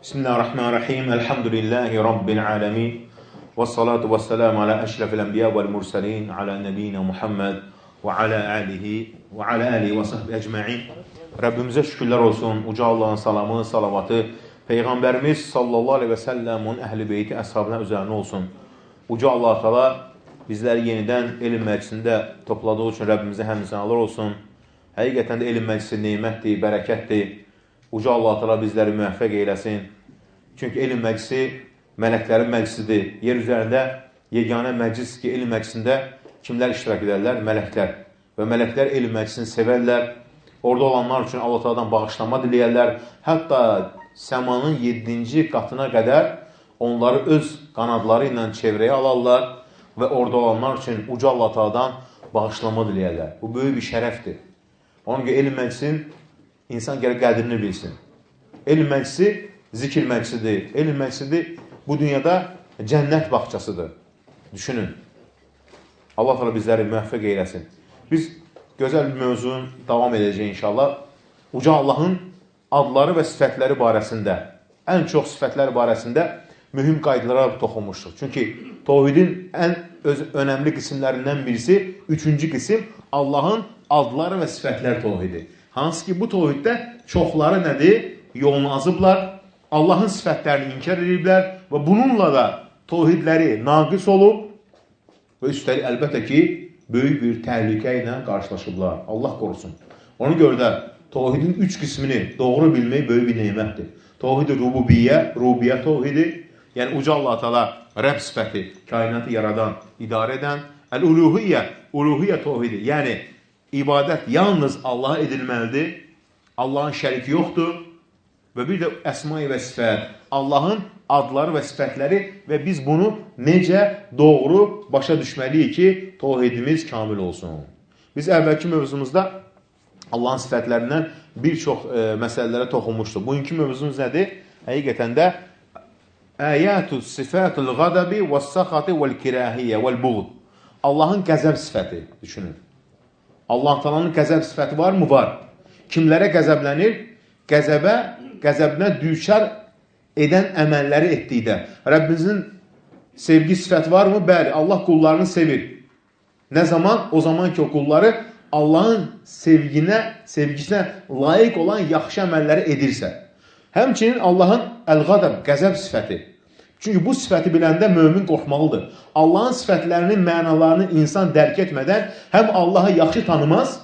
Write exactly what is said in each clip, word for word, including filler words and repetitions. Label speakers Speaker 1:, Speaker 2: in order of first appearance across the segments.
Speaker 1: Bismillahirrahmanirrahim. Elhamdülillahi Rabbil alemin. Və salatu və selamu alə əşrafil ənbiya vəl mursalin, alə nəbiyyina Muhammed və alə alihi və alə alihi və sahbihi əcma'in. Rəbbimizə şükürlər olsun. Uca Allahın salamı, salavatı Peyğəmbərimiz sallallahu aleyhi və səlləmun əhl-i beyti əshabına üzərinə olsun. Uca Allah təala bizləri yenidən elm məclisində topladığı üçün Rəbbimizə həmd sənalar olsun. Həqiqətən də elm məclisi nemətdir, bərəkətdir. Uca Allah təala bizləri müvəffəq eyləsin. Çünki elm məclisi mələklərin məclisidir. Yer üzərində yeganə məclis ki, elm məclisində kimlər iştirak edərlər? Mələklər. Və mələklər elm məclisini sevərlər. Orada olanlar üçün Allah təaladan bağışlanma diləyərlər. Hətta səmanın yeddinci qatına qədər onları öz qanadları ilə çevrəyə alarlar və orada olanlar üçün uca Allah təaladan bağışlanma diləyərlər. Bu böyük bir şərəfdir. Onun ki, elm məclisin insan gərək qədrini bilsin. Elm məclisi zikir məclisidir. Elm məclisidir bu dünyada cənnət bağçasıdır. Düşünün. Allah təala bizləri müvəffəq eyləsin. Biz gözəl bir mövzunun davam edəcəyik inşallah. Uca Allahın adları və sifətləri barəsində, ən çox sifətləri barəsində mühüm qaydalara toxunmuşduq. Çünki Tohidin ən öz önəmli qismlərindən birisi, üçüncü qism Allahın adları və sifətlər Tohidi. Hansı ki, bu Tohiddə çoxları nədir? Yolunu azıblar, Allahın sifətlərini inkar ediblər və bununla da Tohidləri naqis olub və üstəlik əlbəttə ki, böyük bir təhlükə ilə qarşılaşıblar. Allah qorusun. Ona görə də Tohidin üç qismini doğru bilmək böyük bir nemətdir. Tohid-i rububiyyə, rububiyyə Tohidi, yəni uca Allah təala Rəbb sifəti, kainatı yaradan, idarə edən, əl-uluhiyyə, uluhiyyə Tohidi, yəni ibadət yalnız Allaha edilməlidir, Allahın şəriki yoxdur və bir də əsma-i və sifət, Allahın adları və sifətləri və biz bunu necə doğru başa düşməliyik ki, Tohidimiz kamil olsun. Biz əvvəlki mövzumuzda Allahın sifətlərindən bir çox e, məsələlərə toxunmuşduq. Bugünkü mövzumuz nədir? Həqiqətən də Əyətü sifətul qadabi və səxati vəl-kirahiyyə vəl-buğd. Allahın qəzəb sifəti, düşünün. Allah Taala'nın qəzəb sifəti var mı? Var. Kimlərə qəzəblənir? Qəzəbə, qəzəbinə düçar edən əməlləri etdikdə. Rəbbimizin sevgi sifəti var mı? Bəli, Allah qullarını sevir. Nə zaman? O zaman ki, o qulları Allahın sevginə, sevgisinə layiq olan yaxşı əməlləri edirsə. Həmçinin Allahın əl-qadab, qəzəb sifəti. Çünki bu sifəti biləndə mömin qorxmalıdır. Allahın sifətlərinin mənalarını insan dərk etmədən həm Allahı yaxşı tanımaz,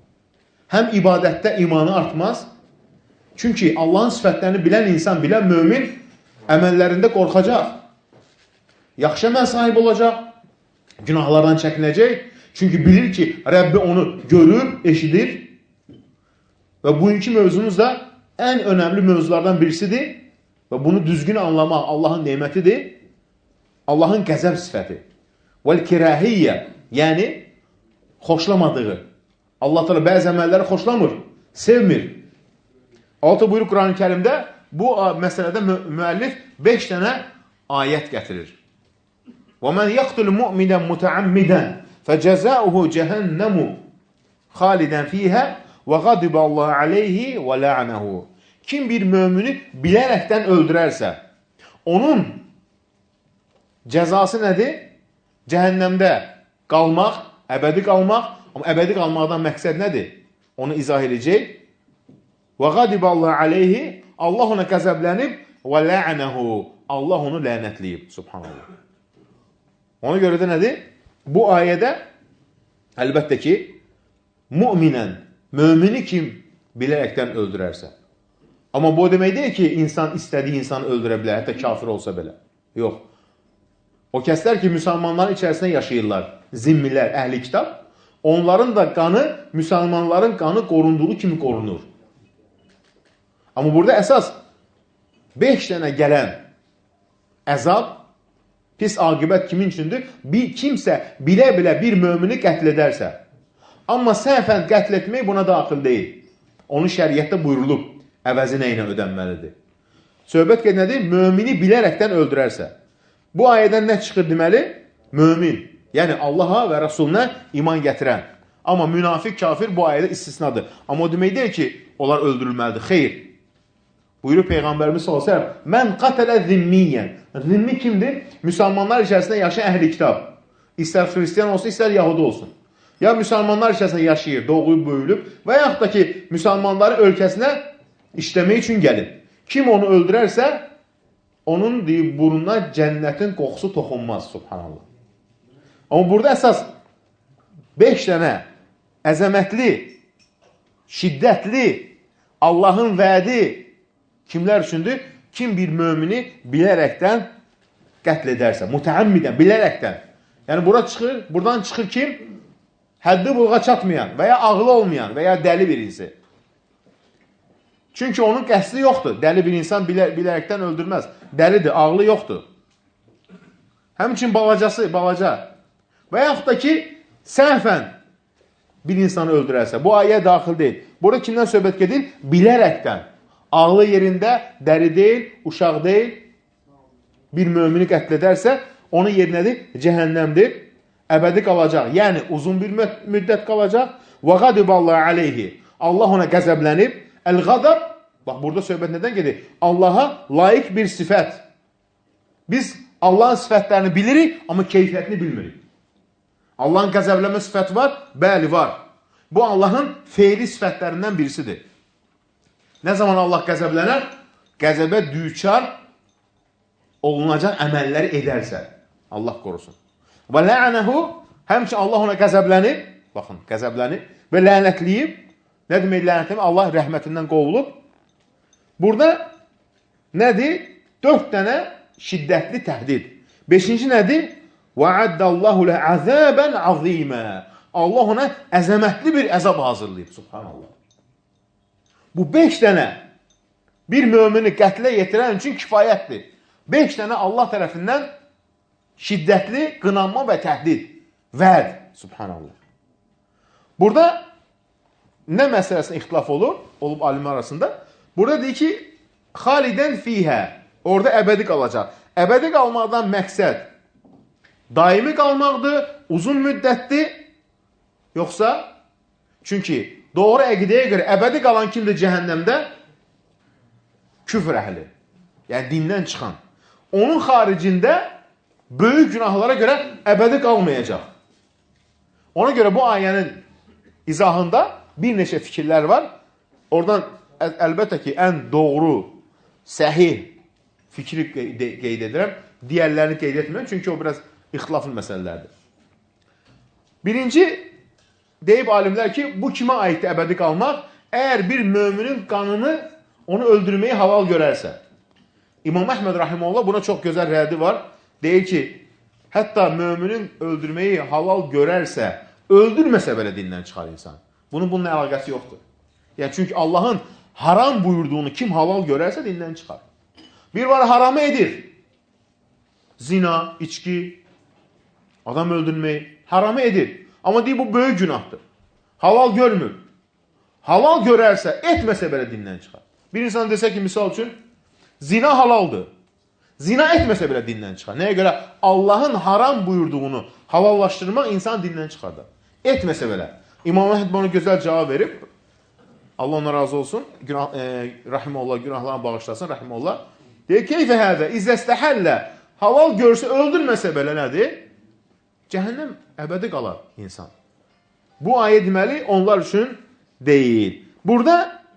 Speaker 1: həm ibadətdə imanı artmaz. Çünki Allahın sifətlərini bilən insan, bilən mömin əməllərində qorxacaq. Yaxşı əməl sahibi olacaq, günahlardan çəkinəcək. Çünki bilir ki, Rəbbi onu görür, eşidir. Və bugünkü mövzumuz da ən önəmli mövzulardan birisidir. Və bunu düzgün anlamaq Allahın nemətidir. Allahın qəzəb sifəti. Vəl-kirahiyyə, yəni xoşlamadığı. Allah Teala bəzi əməlləri xoşlamır, sevmir. Altı buyruq Quran-ı Kərimdə bu məsələdə mü müəllif beş dənə ayət gətirir. وَمَنْ يَقْتُلُ مُؤْمِنًا مُتَعَمِّدًا فَجَزَاؤُهُ جَهَنَّمُ خَالِدًا فِيهَا وَغَضِبَ اللَّهُ عَلَيْهِ وَلَعْنَهُ. Kim bir mömini bilərəkdən öldürərsə, onun cəzası nədir? Cəhənnəmdə qalmaq, əbədi qalmaq. Amma əbədi qalmaqdan məqsəd nədir? Onu izah edəcək. Və qadiballahu aleyhi, Allah ona qəzəblənib, və la'nahu, Allah onu lənətləyib. Subhanallah. Ona görə də nədir? Bu ayədə əlbəttə ki, müminən, mömini kim bilərəkdən öldürərsə. Amma bu demək deyil ki, insan istədiyi insanı öldürə bilər, hətta kafir olsa belə. Yox. O kəslər ki, müsəlmanların içərisində yaşayırlar, zimmilər, əhli kitab, onların da qanı, müsəlmanların qanı qorunduğu kimi qorunur. Amma burada əsas beş dənə gələn əzab, pis aqibət kimin üçündür? Bir kimsə bilə-bilə bir mömini qətl edərsə. Amma səhvən qətl etmək buna daxil deyil. Onu şəriətdə buyurulub. Əvəzi nə ilə ödənməlidir? Söhbət ki, nədir? Mömini bilərəkdən öldürərsə. Bu ayədən nə çıxır deməli? Mömin. Yəni Allaha və Rasuluna iman gətirən. Amma münafiq, kafir bu ayədə istisnadır. Amma o demək deyil ki, onlar öldürülməlidir. Xeyr. Buyurur Peyğəmbərimiz sallallahu əleyhi və səlləm: "Mən qatələ zimmiyyən." Zimmi kimdir? Müsəlmanlar içərisində yaşayan əhli kitab. İstər xristian olsun, istər yahudi olsun. Ya müsəlmanlar içərisində yaşayır, doğulub, böyülüb və yaxud da ki, müsəlmanların ölkəsinə işləmək üçün gəlib. Kim onu öldürərsə, onun deyib, burnuna cənnətin qoxusu toxunmaz, subhanallah. Amma burada əsas beş dənə əzəmətli, şiddətli, Allahın vədi kimlər üçündür? Kim bir mömini bilərəkdən qətl edərsə, mütəəmmidən, bilərəkdən. Yəni, bura çıxır, buradan çıxır kim? Həddi buluğa çatmayan və ya ağlı olmayan və ya dəli bir insan. Çünki onun qəsdi yoxdur. Dəli bir insan bilə, bilərəkdən öldürməz. Dəlidir, ağlı yoxdur. Həmçin balacası, balaca. Və yaxud da ki, səhvən bir insanı öldürərsə, bu ayəyə daxil deyil. Burada kimdən söhbət gedir? Bilərəkdən. Ağlı yerində, dəli deyil, uşaq deyil, bir mömini qətl edərsə, onun yerinədir, cəhənnəmdir, əbədi qalacaq. Yəni, uzun bir müddət qalacaq. Və qadiballahu aleyhi. Allah ona qəzəblənib. Əl-qadab, bax, burada söhbət nədən gedir? Allaha layiq bir sifət. Biz Allahın sifətlərini bilirik, amma keyfiyyətini bilmirik. Allahın qəzəblənmə sifəti var? Bəli, var. Bu, Allahın feili sifətlərindən birisidir. Nə zaman Allah qəzəblənər? Qəzəbə düçar olunacaq əməlləri edərsə. Allah qorusun. Və lə'ənəhu, həmçin Allah ona qəzəblənib, baxın, qəzəblənib və lənətləyib. Nə demək lənətləyib? Allah rəhmətindən qovulub. Burada nədir? Dörd dənə şiddətli təhdid. Beşinci nədir? وَعَدَّاللَّهُ لَعَذَابًا عَظِيمًا. Allah ona əzəmətli bir əzab hazırlayıb. Subhanallah. Bu beş dənə bir mömini qətlə yetirən üçün kifayətdir. Beş dənə Allah tərəfindən şiddətli qınanma və təhdid. Vəd. Subhanallah. Burada nə məsələsində ixtilaf olur? Olub alimlər arasında. Burada deyir ki, xalidən fiyhə. Orada əbədi qalacaq. Əbədi qalmaqdan məqsəd daimi qalmaqdır, uzun müddətdir, yoxsa? Çünki doğru əqidəyə görə əbədi qalan kimdir cəhənnəmdə? Küfr əhli. Yəni dindən çıxan. Onun xaricində böyük günahlara görə əbədi qalmayacaq. Ona görə bu ayənin izahında bir neçə fikirlər var. Oradan əlbəttə ki, ən doğru, səhih fikri qeyd edirəm. Digərlərini qeyd etmirəm, çünki o biraz ixtilaflı məsələlərdir. Birinci, deyib alimlər ki, bu kimə aiddir əbədi qalmaq? Əgər bir möminin qanını onu öldürməyi halal görərsə. İmam Əhməd Rahimullah buna çox gözəl rədi var. Deyir ki, hətta möminin öldürməyi halal görərsə, öldürməsə belə dindən çıxar insan. Bunun bununla əlaqəsi yoxdur. Yəni, çünki Allahın haram buyurduğunu kim halal görərsə dindən çıxar. Bir var, haramı edir. Zina, içki, adam öldürməyi, haramı edir. Amma deyir, bu böyük günahdır. Halal görmür. Halal görərsə, etməsə belə dindən çıxar. Bir insan desə ki, misal üçün, zina halaldır. Zina etməsə belə dindən çıxar. Nəyə görə? Allahın haram buyurduğunu halallaşdırmaq insan dindən çıxardır. Etməsə belə. İmam Əhməd bana gözəl cavab verib, Allah ona razı olsun, günah, e, rahiməllah, günahlarına bağışlasın, rahiməllah. Deyir, keyfə hədə, izzəstəhəllə, halal görsə, öldürməsə belə nədir? Cəhənnəm əbədi qalar insan. Bu ayə deməli, onlar üçün deyil. Burada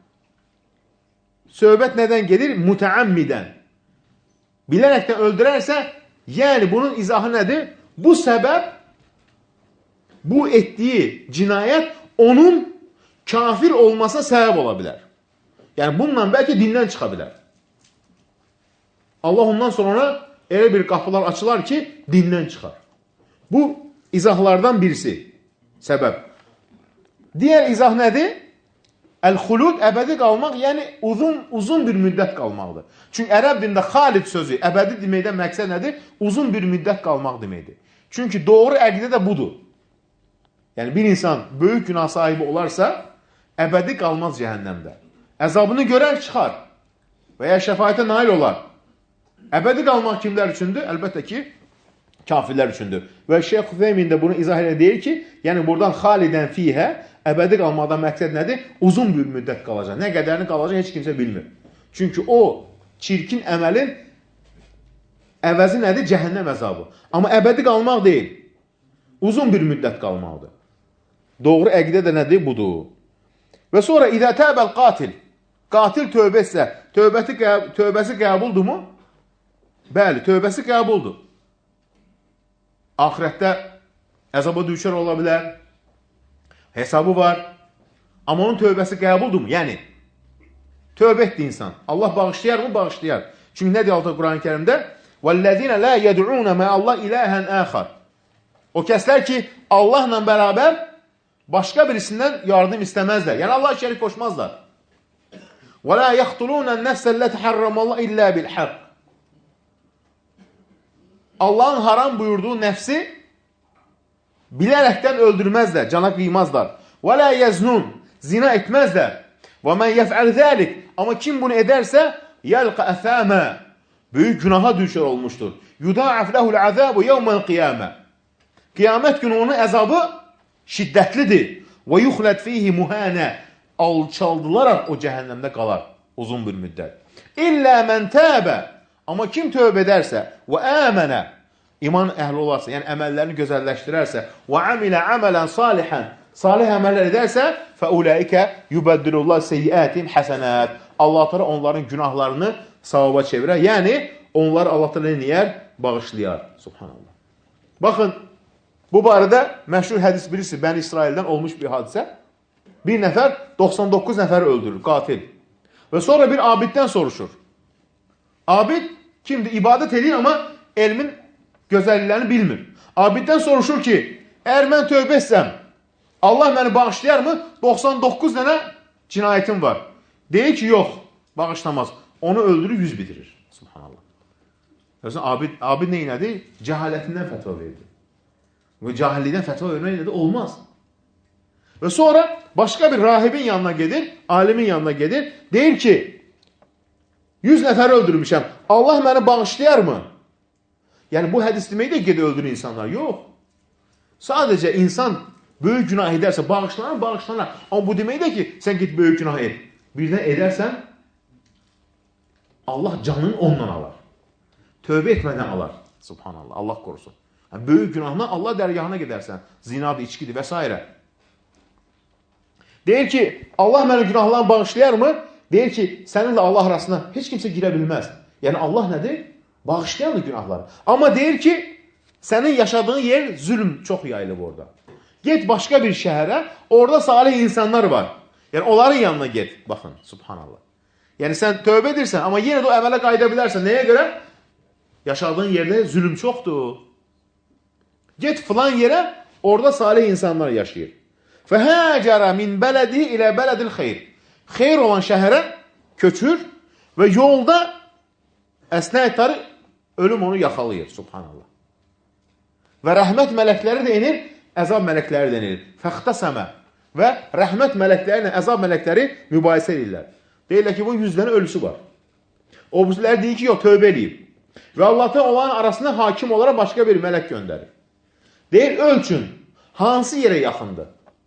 Speaker 1: söhbət nədən gedir? Mütəəmmidən. Bilərəkdən öldürərsə, yəni bunun izahı nədir? Bu səbəb, bu etdiyi cinayət onun kafir olmasına səbəb ola bilər. Yəni bununla bəlkə dindən çıxa bilər. Allah ondan sonra elə bir qapılar açılar ki, dindən çıxar. Bu izahlardan birisi, səbəb. Digər izah nədir? Əl-xulud, əbədi qalmaq, yəni uzun, uzun bir müddət qalmaqdır. Çünki ərəb dində xalid sözü, əbədi deməkdən məqsəd nədir? Uzun bir müddət qalmaq deməkdir. Çünki doğru əqidə də budur. Yəni bir insan böyük günah sahibi olarsa, əbədi qalmaz cəhənnəmdə. Əzabını görər, çıxar və ya şəfayətə nail olar. Əbədi qalmaq kimlər üçündür? Əlbəttə ki, kafirlər üçündür. Və Şeyx Hüzeymin də bunu izah edə deyir ki, yəni buradan xalidən fiyhə, əbədi qalmaqdan məqsəd nədir? Uzun bir müddət qalacaq. Nə qədərini qalacaq heç kimsə bilmir. Çünki o çirkin əməlin əvəzi nədir? Cəhənnəm əzabı. Amma əbədi qalmaq deyil. Uzun bir müddət qalmaqdır. Doğru əqidə də nədir? Budur. Və sonra İzə təbəl qatil. Qatil tövbə etsə, tövbəsi, tövbəsi qəbuldurmu? Bəli, tövbəsi qəbuldur. Axirətdə əzaba düşər ola bilər. Hesabı var. Amma onun tövbəsi qəbuldurmu? Yəni, tövbə etdi insan. Allah bağışlayar mı? Bağışlayar. Çünki nə deyir Quran-ı Kərimdə? وَالَّذِينَ لَا يَدْعُونَ مَا اللّٰهِ إِلَٰهًا آخَرٍ. O kəslər ki, Allahla bərabər başqa birisindən yardım istəməzlər. Yəni, Allah şərik qoşmazlar. وَلَا يَخْتُلُونَ النَّفْسَ الَّتِ حَرَّمَ اللّٰهِ إِلَّا بِالْحَقِّ. Allahın haram buyurduğu nəfsi bilərəkdən öldürməzlər, cana qıymazlar. وَلَا يَزْنُونَ. Zina etməzlər. وَمَنْ يَفْعَلْ ذَلِكَ. Amma kim bunu edərsə, يَلْقَ أَثَامًا. Böyük günaha düşər olmuşdur. يُدَاعَفْ لَهُ الْعَذَابُ يَوْمَ الْقِيَامَةِ. Qiyamət günü onun əzabı şiddətlidir. وَيُخْلَدْ فِيهِ مُهَانَ. Alçaldılaraq o cəhənnəmdə qalar uzun bir müddət. İllə mən təbə. Amma kim tövbə edərsə və əmənə, iman əhli olarsa, yəni əməllərini gözəlləşdirərsə və amilə əmələn salihən, salih əməllər edərsə fəuləikə yubəddilullah seyyiətim həsənət. Allah təala onların günahlarını savaba çevirər. Yəni, onları Allah təala neyər? Bağışlayar. Subhanallah. Baxın, bu barədə məşhur hədis birisi, Bəni İsraildən olmuş bir hadisə. Bir nəfər doxsan doqquz nəfəri öldürür, qatil. Və sonra bir abiddən soruşur. Abid kimdir? İbadət edir, amma elmin gözəlliklərini bilmir. Abiddən soruşur ki, əgər mən tövbə etsəm, Allah məni bağışlayar mı? doxsan doqquz dənə cinayətim var. Deyir ki, yox, bağışlamaz. Onu öldürür, yüz bitirir. Subhanallah. Abid, abid neynədir? Cəhalətindən fətva verdi. Və cahillikdən fətva vermək nədir? Olmaz. Və sonra başqa bir rahibin yanına gedir, alimin yanına gedir. Deyir ki, yüz nəfər öldürmüşəm. Allah məni bağışlayar mı? Yəni, bu hədis demək də gedir öldürür insanlar. Yox. Sadəcə insan böyük günah edərsə, bağışlanar, bağışlanar. Amma bu demək də ki, sən git böyük günah et. Birdən edərsən, Allah canını ondan alar. Tövbə etmədən alar. Subhanallah, Allah qorusun. Yəni, böyük günahına Allah dərgahına gedərsən. Zinadır, içkidir və s. Deyir ki, Allah məni günahlarını bağışlayar mı? Deyir ki, səninlə Allah arasına heç kimsə girə bilməz. Yəni, Allah nədir? Bağışlayandır günahları. Amma deyir ki, sənin yaşadığın yer zülm çox yayılıb orada. Get başqa bir şəhərə, orada salih insanlar var. Yəni, onların yanına get. Baxın, subhanallah. Yəni, sən tövbə edirsən, amma yenə də o əmələ qayıda bilərsən. Nəyə görə? Yaşadığın yerdə zülm çoxdur. Get filan yerə, orada salih insanlar yaşayır. Fəhəcərə min bələdi ilə bələdil xeyr. Xeyr olan şəhərə köçür və yolda əsnəyətləri ölüm onu yaxalayır. Subhanallah. Və rəhmət mələkləri də inir, əzab mələkləri də inir. Fəxtəsəmə və rəhmət mələkləri ilə əzab mələkləri mübahisə edirlər. Deyirlər ki, bu yüz dənə ölüsü var. O bizlər deyir ki, yox, tövbə edeyim. Və Allah'tan olan arasında hakim olaraq başqa bir mələk göndərir. Deyir, ölçün, hansı yerə yaxındır?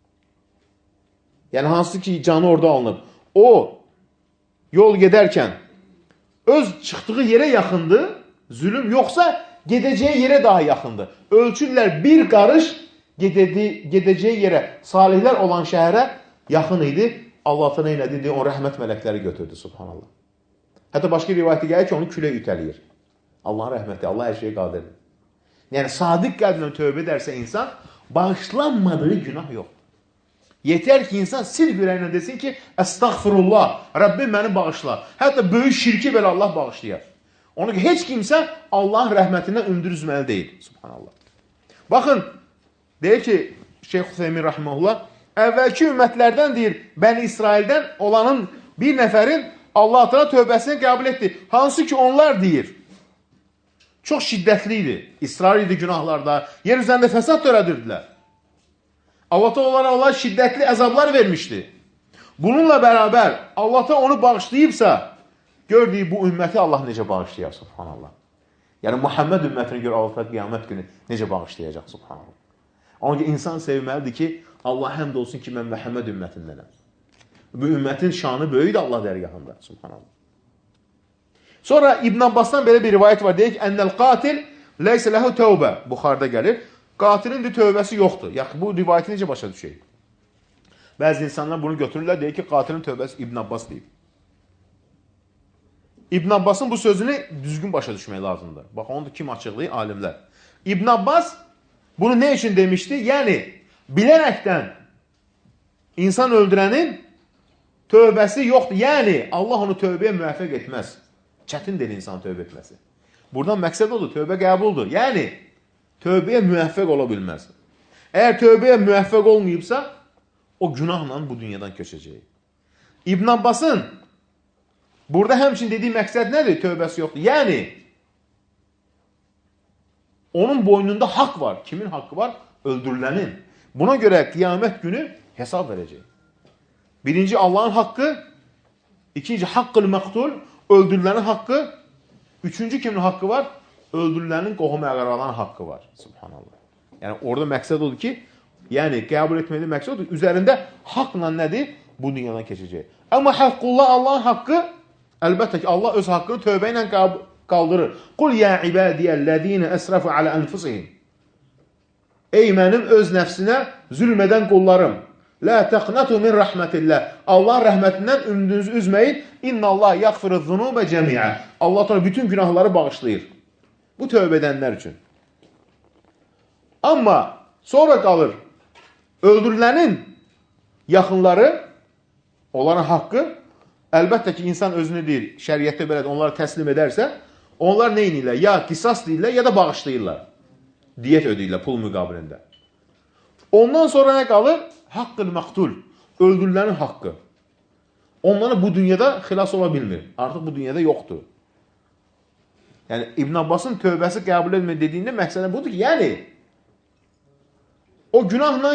Speaker 1: Yəni, hansı ki, canı orada alınıb. O, yol gedərkən öz çıxdığı yerə yaxındır, zülüm, yoxsa gedəcəyi yerə daha yaxındır. Ölçürlər bir qarış gedədi, gedəcəyi yerə, salihlər olan şəhərə yaxın idi. Allah nə elədi? O rəhmət mələkləri götürdü, subhanallah. Hətta başqa rivayətə gəlir ki, onu külə ütəliyir. Allahın rəhməti, Allah hər şeyə qadirdir. Yəni, sadiq qəlblə tövbə edərsə insan, bağışlanmadığı günah yox. Yetər ki, insan silq ürəyinə desin ki, əstəğfirullah, Rəbbim məni bağışla. Hətta böyük şirki belə Allah bağışlayar. Onu ki, heç kimsə Allahın rəhmətindən ümid üzməli deyil. Subhanallah. Baxın, deyir ki, Şeyx Hüseymin Rahiməhullah, əvvəlki ümmətlərdən deyir, Bəni İsraildən olanın bir nəfərin Allah adına tövbəsini qəbul etdi. Hansı ki, onlar deyir, çox şiddətli idi, israr idi günahlarda, yer üzərində fəsad törədirdilər. Allah onlara Allah şiddətli əzablar vermişdi. Bununla bərabər Allah onu bağışlayıbsa, gördüyü bu ümməti Allah necə bağışlayar, subhanallah. Yəni, Muhammed ümmətini gör Allah qiyamət günü necə bağışlayacaq, subhanallah. Onun ki, insan sevməlidir ki, Allah həmd olsun ki, mən Muhammed ümmətindənəm. Bu ümmətin şanı böyükdür Allah dərgahında, subhanallah. Sonra İbn Abbasdan belə bir rivayət var. Deyək ki, ennel qatil leysə lehu tövbə. Buxarda gəlir. Qatilin də tövbəsi yoxdur. Yəni, bu rivayəti necə başa düşək? Bəzi insanlar bunu götürürlər. Deyək ki, qatilin tövbəsi İbn Abbas deyib. İbn Abbasın bu sözünü düzgün başa düşmək lazımdır. Bax, onu da kim açıqlayır? Alimlər. İbn Abbas bunu nə üçün demişdi? Yəni, bilərəkdən insan öldürənin tövbəsi yoxdur. Yəni, Allah onu tövbəyə müvəffəq etməz. Çətindir insan tövbə etməsi. Buradan məqsəd odur, tövbə qəbuldur. Yəni, tövbəyə müvəffəq ola bilməz. Əgər tövbəyə müvəffəq olmayıbsa, o günahla bu dünyadan köçəcək. İbn Abbasın burada həmçin dediyi məqsəd nədir? Tövbəsi yoxdur. Yəni, onun boynunda haqq var. Kimin haqqı var? Öldürülənin. Buna görə qiyamət günü hesab verəcək. Birinci Allahın haqqı, ikinci haqqıl məqtul, öldürülənin haqqı, üçüncü kimin haqqı var? Öldürülənin qohum əqrabaların haqqı var. Subhanallah. Yəni, orada məqsəd odur ki, yəni, qəbul etməkdə məqsəd odur. Üzərində haqla nədir? Bu dünyadan keçəcək. Amma haqqullah, Allahın haqqı, əlbəttə ki, Allah öz haqqını tövbə ilə qaldırır. Qul ya ibadiyəl-ləzine əsrafu alə ənfusihim. Ey mənim öz nəfsinə zülm edən qullarım. La təqnatu min rəhmətillah. Allah rəhmətindən ümidinizi üzməyin. İnnallah yaghfiru zunubə cəmiə. Allah təala bütün günahları bağışlayır. Bu tövbə edənlər üçün. Amma sonra qalır öldürülənin yaxınları, onların haqqı, əlbəttə ki, insan özünü deyir, şəriətdə belədir, onları təslim edərsə, onlar nə edirlər? Ya qisas deyirlər, ya da bağışlayırlar. Diyet ödəyirlər pul müqabilində. Ondan sonra nə qalır? Haqqıl məqtul, öldürülənin haqqı. Onları bu dünyada xilas ola bilmir. Artıq bu dünyada yoxdur. Yəni, İbn Abbasın tövbəsi qəbul etmə dediyində məqsədə budur ki, yəni, o günahla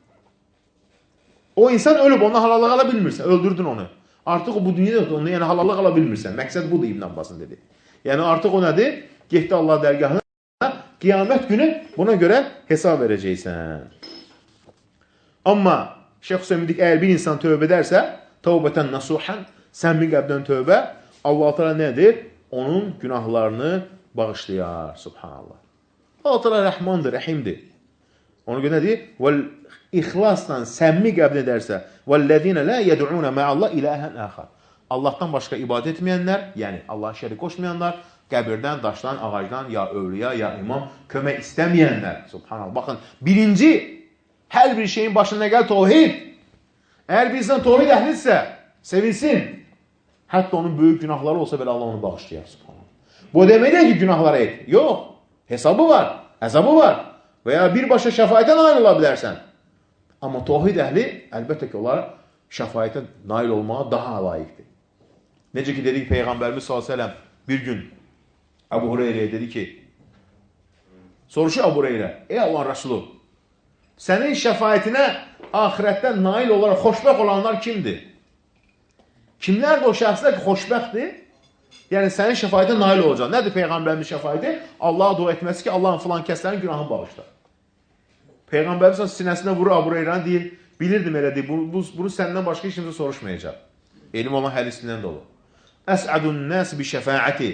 Speaker 1: o insan ölüb, ona halallıq ala bilmirsən, öldürdün onu. Artıq o bu dünyada yoxdur, onu yəni halallıq ala bilmirsən. Məqsəd budur İbn Abbasın dedi. Yəni, artıq o nədir? Getdi Allah dərgahına, qiyamət günü buna görə hesab verəcəksən. Amma Şeyx Hüseyin dedik, əgər bir insan tövbə edərsə, tövbətən nasuhan, səmimi qəlbdən tövbə, Allah təala nədir? Onun günahlarını bağışlayar. Subhanallah. Allah təala rəhmandır, rəhimdir. Ona görə nədir? Vəl ixlasla səmimi qəbul edərsə, vəllezina la yed'una ma'allah ilahan axar. Allahdan başqa ibadət etməyənlər, yəni Allah'a şərik qoşmayanlar, qəbirdən, daşdan, ağacdan, ya övliya, ya imam kömək istəməyənlər. Subhanallah. Baxın, birinci hər bir şeyin başına gəl tövhid. Əgər bir insan tövhid əhlidirsə, sevilsin. Hətta onun böyük günahları olsa belə Allah onu bağışlayar. Subhanallah. Bu demək deyil ki, günahlara et. Yox. Hesabı var, əzabı var. Və ya birbaşa şəfaətə nail ola bilərsən. Amma tövhid əhli əlbəttə ki, onlar şəfaətə nail olmağa daha layiqdir. Necə ki, dedik Peyğəmbərimiz sallallahu əleyhi və səlləm bir gün Əbu Hüreyrəyə dedi ki, soruşu Əbu Hüreyrə, ey Allahın Rəsulu, sənin şəfaətinə axirətdə nail olaraq xoşbəxt olanlar kimdir? Kimlərdir o şəxslər ki, xoşbəxtdir? Yəni, sənin şəfaətə nail olacaq. Nədir Peyğəmbərimiz şəfaəti? Allaha dua etməsi ki, Allahın filan kəslərin günahını bağışlar. Peyğəmbərimiz sinəsinə vurur Əbu Hüreyrəni deyir, bilirdim elə deyir, bunu, bunu səndən başqa heç kimsə soruşmayacaq. Elm olan hədisindən də olur. Əs'ədun nəs bi şəfaəti.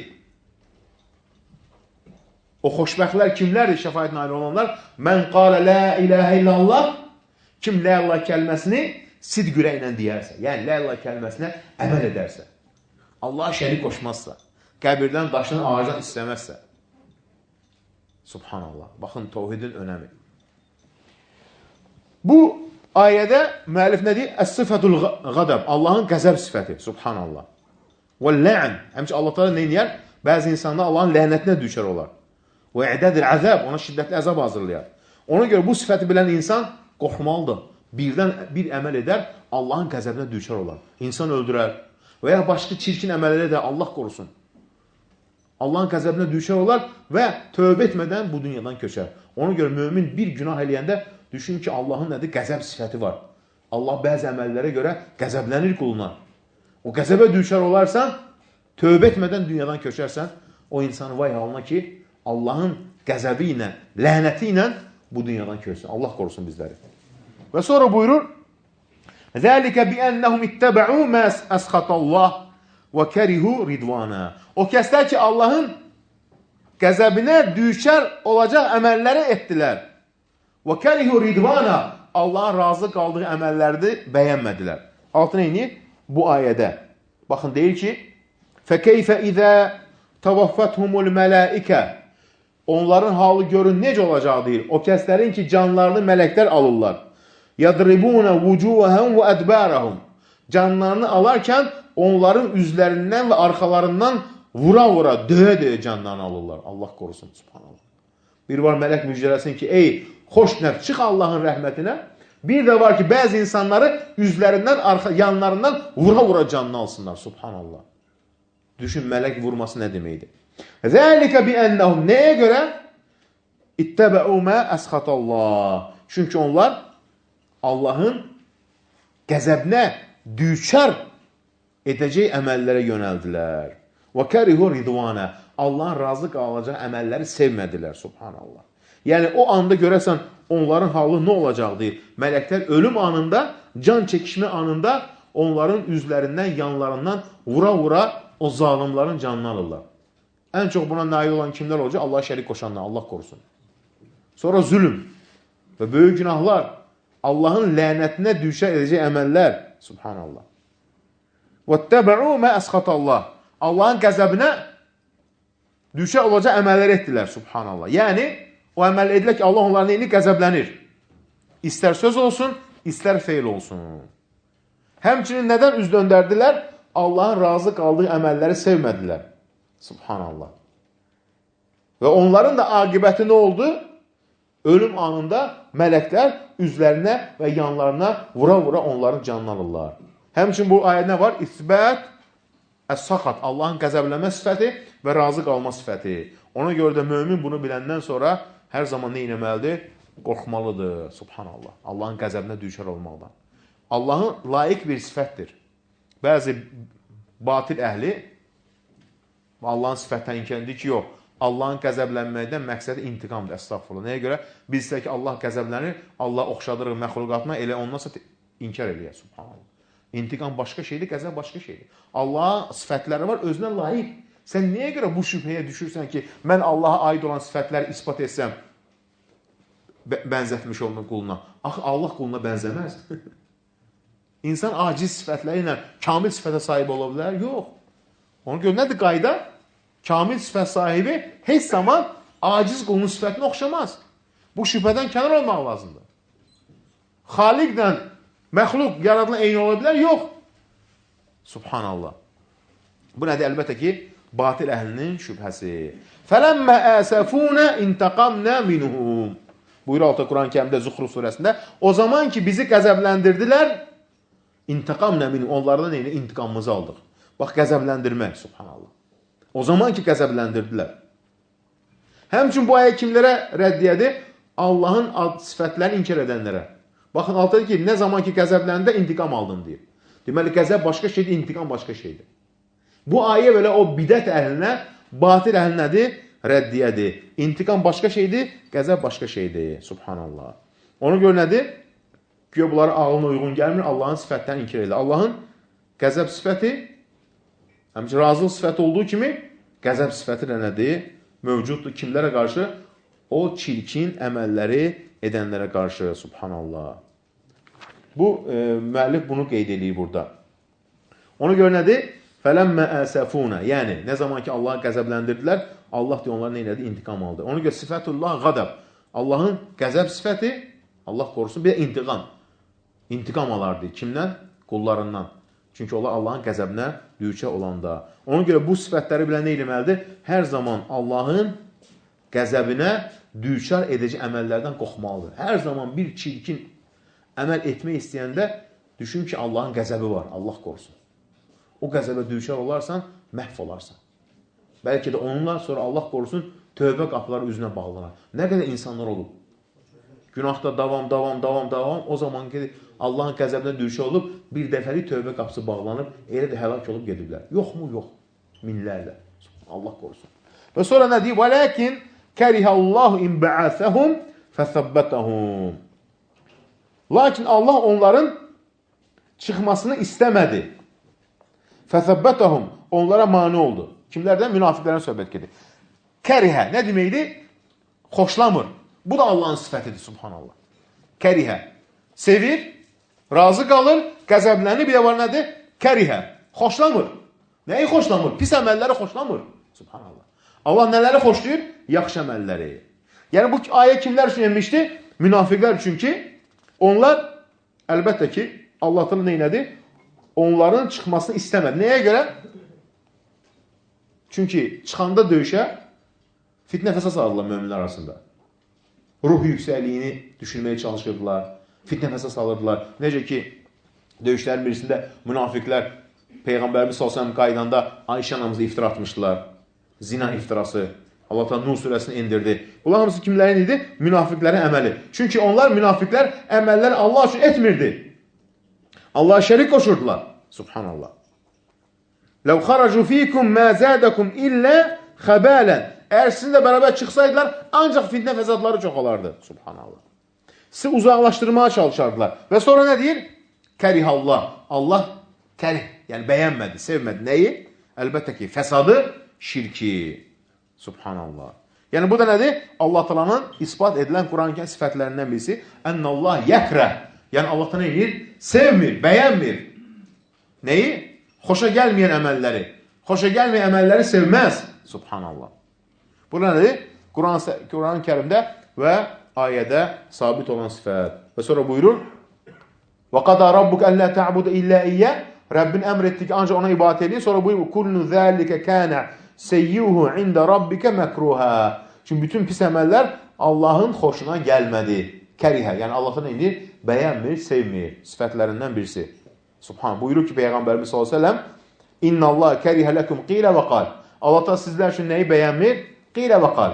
Speaker 1: O xoşbəxtlər kimlərdir şəfaət nail olanlar? Mən qalə la ilahə illallah, kim la illallah kəlməsini sidq ürəklə deyərsə, yəni la illallah kəlməsinə əməl edərsə, Allaha şərik qoşmazsa, qəbirdən, daşdan, ağacdan istəməzsə. Subhanallah. Baxın, tövhidin önəmi. Bu ayədə müəllif nə deyir? Əs-sıfətul qadab. Allahın qəzəb sifəti. Subhanallah. Və-lə'an. Həmçə Allah təala nə edir? Bəzi insanlar Allahın lənətinə düşər olar. Və i'dadul əzab, ona şiddətli əzab hazırlayar. Ona görə bu sifəti bilən insan qorxmalıdır. Birdən bir əməl edər, Allahın qəzəbinə düşər olar. İnsan öldürər və ya başqa çirkin əməllərə də Allah qorusun. Allahın qəzəbinə düşər olar və tövbə etmədən bu dünyadan köçər. Ona görə mömin bir günah eləyəndə düşün ki, Allahın nədir? Qəzəb sifəti var. Allah bəzi əməllərə görə qəzəblənir quluna. O qəzəbə düşər olarsan, tövbə etmədən dünyadan köçərsən, o insanı vay halına ki, Allahın qəzəbi ilə, lənəti ilə bu dünyadan köçsün. Allah qorusun bizləri. Və sonra buyurur, Zəlikə biənnəhum ittəbə'u məs əsxatallah. və kərihu ridvana. O kəslər ki, Allahın qəzəbinə düşər olacaq əməlləri etdilər. Və kərihu ridvana. Allahın razı qaldığı əməlləri bəyənmədilər. Altı neyini? Bu ayədə. Baxın, deyir ki, fəkeyfə izə təvaffəthumul mələikə. Onların halı görün necə olacaq deyir. O kəslərin ki, canlarını mələklər alırlar. Yadribuna vucuhum və ədbərəhum. Canlarını alarkən onların üzlərindən və arxalarından vura-vura, döyə-döyə canlarını alırlar. Allah qorusun, subhanallah. Bir var mələk müjdələsin ki, ey, xoş nəf, çıx Allahın rəhmətinə. Bir də var ki, bəzi insanları üzlərindən, arxa, yanlarından vura-vura canını alsınlar, subhanallah. Düşün, mələk vurması nə deməkdir? Zəlikə biənnəhum, nəyə görə? İttəbə'u mə əsxatallah. Çünki onlar Allahın qəzəbinə düçar edəcək əməllərə yönəldilər. Və kərihu ridvanə. Allahın razı qalacaq əməlləri sevmədilər, subhanallah. Yəni, o anda görəsən, onların halı nə olacaq deyir. Mələklər ölüm anında, can çəkişmə anında onların üzlərindən, yanlarından vura-vura o zalimların canını alırlar. Ən çox buna nail olan kimlər olacaq? Allah şərik qoşanlar, Allah qorusun. Sonra zülüm və böyük günahlar, Allahın lənətinə düşər edəcək əməllər, subhanallah. وَاتَّبَعُوا مَا أَسْخَطَ اللّٰهِ. Allahın qəzəbinə düşər olacaq əməllər etdilər, subhanallah. Yəni, o əməl edilə ki, Allah onların neyini qəzəblənir. İstər söz olsun, istər feyl olsun. Həmçinin nədən üz döndərdilər? Allahın razı qaldığı əməlləri sevmədilər. Subhanallah. Və onların da aqibəti nə oldu? Ölüm anında mələklər üzlərinə və yanlarına vura-vura onların canını alırlar. Həmçinin bu ayədə nə var? İsbət, əs-saxat, Allahın qəzəblənmə sifəti və razı qalma sifəti. Ona görə də mömin bunu biləndən sonra hər zaman nə etməlidir? Qorxmalıdır. Subhanallah. Allahın qəzəbinə düşər olmaqdan. Allahın layiq bir sifətdir. Bəzi batil əhli Allahın sifətdən inkar ki, yox. Allahın qəzəblənməkdən məqsədi intiqamdır, əstəğfurullah. Nəyə görə? Biz istəyək ki, Allah qəzəblənir, Allah oxşadırıq məxluqatına, elə ondan sonra inkar eləyək, subhanallah. İntiqam başqa şeydir, qəzəb başqa şeydir. Allahın sifətləri var, özünə layiq. Sən niyə görə bu şübhəyə düşürsən ki, mən Allaha aid olan sifətləri ispat etsəm, bənzətmiş olma quluna? Axı, Allah quluna bənzəməz. İnsan aciz sifətləri ilə kamil sifətə sahib ola bilər? Yox. Ona görə nədir qayda? Kamil sifət sahibi heç zaman aciz qulunun sifətinə oxşamaz. Bu şübhədən kənar olmaq lazımdır. Xaliqlə məxluq yaradılan eyni ola bilər? Yox. Subhanallah. Bu nədir? Əlbəttə ki, batil əhlinin şübhəsi. Fələmmə əsəfunə intəqamnə minhum. Buyur altı Quran-ı Kərimdə Zuxruf surəsində. O zaman ki, bizi qəzəbləndirdilər, intəqamnə minhum. Onlardan neyini? İntiqamımızı aldıq. Bax, qəzəbləndirmək, subhanallah. O zaman ki, qəzəbləndirdilər. Həmçin bu ayə kimlərə rəddiyədir? Allahın ad sifətlərini inkar edənlərə. Baxın, altıda ki, nə zaman ki, qəzəbləndə intiqam aldın deyir. Deməli, qəzəb başqa şeydir, intiqam başqa şeydir. Bu ayə belə o bidət əhlinə, batil əhlinədir, rəddiyədir. İntiqam başqa şeydir, qəzəb başqa şeydir. Subhanallah. Ona görə nədir? Güya bunları ağlına uyğun gəlmir, Allahın sifətlərini inkar edir. Allahın qəzəb sifəti, həmçin razılıq sifəti olduğu kimi, qəzəb sifəti də nədir? Mövcuddur kimlərə qarşı? O çirkin əməlləri edənlərə qarşı. Subhanallah. Bu, e, müəllif bunu qeyd edir burada. Ona görə nədir? Fələmmə əsəfunə. Yəni, nə zaman ki, Allahı qəzəbləndirdilər, Allah deyir, onlara nə elədi? İntiqam aldı. Ona görə sifətullah qadəb. Allahın qəzəb sifəti, Allah qorusun, bir də intiqam. İntiqam alardı. Kimdən? Qullarından. Çünki onlar Allahın qəzəbinə düçar olanda. Ona görə bu sifətləri bilən nə eləməlidir? Hər zaman Allahın qəzəbinə düçar edici əməllərdən qorxmalıdır. Hər zaman bir çirkin əməl etmək istəyəndə düşün ki, Allahın qəzəbi var. Allah qorusun. O qəzəbə düçar olarsan, məhv olarsan. Bəlkə də onunla sonra Allah qorusun, tövbə qapıları üzünə bağlanar. Nə qədər insanlar olub? Günahda davam, davam, davam, davam. O zaman ki, Allahın qəzəbinə düşə olub, bir dəfəlik tövbə qapısı bağlanıb, elə də həlak olub gediblər. Yoxmu? Yox. Minlərlə. Allah qorusun. Və sonra nə deyib? وَلَكِنْ كَرِهَ اللّٰهُ اِنْ بَعَثَهُمْ فَثَبَّتَهُمْ. Lakin Allah onların çıxmasını istəmədi. فَثَبَّتَهُمْ. onlara mani oldu. Kimlərdən? Münafiqlərin söhbət gedir. Kərihə nə deməkdir? Xoşlamır. Bu da Allahın sifətidir, subhanallah. Kərihə. Sevir, razı qalır, qəzəblənir, bir də var nədir? Kərihə. Xoşlamır. Nəyi xoşlamır? Pis əməlləri xoşlamır. Subhanallah. Allah nələri xoşlayır? Yaxşı əməlləri. Yəni bu ayə kimlər üçün enmişdir? Münafiqlər üçün ki, onlar əlbəttə ki, Allah təala nə elədi? Onların çıxmasını istəmədi. Nəyə görə? Çünki çıxanda döyüşə fitnə fəsad salırlar möminlər arasında. Ruh yüksəkliyini düşünməyə çalışırdılar. Fitnə fəsad salırdılar. Necə ki, döyüşlərin birisində münafiqlər Peyğəmbərimiz sallallahu əleyhi və səlləm qaydanda Ayşə anamıza iftira atmışdılar. Zina iftirası. Allah Teala Nur surəsini indirdi. Bunlar hamısı kimlərin idi? Münafiqlərin əməli. Çünki onlar münafiqlər əməlləri Allah üçün etmirdi. Allah'a şərik qoşurdular. Subhanallah. Ləv xaracu fikum mə zədəkum illə xəbələn. Əgər sizinlə bərabər çıxsaydılar, ancaq fitnə fəsadları çox olardı. Subhanallah. Sizi uzaqlaşdırmaya çalışardılar. Və sonra nə deyir? Kərihallah. Allah kərih, yəni bəyənmədi, sevmədi. Nəyi? Əlbəttə ki, fəsadı, şirki. Subhanallah. Yəni bu da nədir? Allah Taala'nın ispat edilən Quran-ı sifətlərindən birisi. Ennallah yəkrəh. Yəni Allah Taala nə edir? Sevmir, bəyənmir. Nəyi? Xoşa gəlməyən əməlləri. Xoşa gəlməyən əməlləri sevməz. Subhanallah. Bu nədir? Quran-ı Quran Kərimdə və ayədə sabit olan sifət. Və sonra buyurur: "Və qada rabbuka alla ta'budu illa iyyah." Rəbbin əmr etdi ki, ancaq ona ibadət edin. Sonra buyurur: "Kullu zalika kana seyyuhu ində rabbikə məkruhə." Çünki bütün pis əməllər Allahın xoşuna gəlmədi. Kərihə, yəni Allah'tan indir, bəyənmir, sevmir. Sifətlərindən birisi. Subhan, buyurur ki, Peyğəmbərimiz sallallahu əleyhi və səlləm: "İnna Allah kərihə lekum qilə və qal." Allah da sizlər üçün nəyi bəyənmir? Qilə və qal.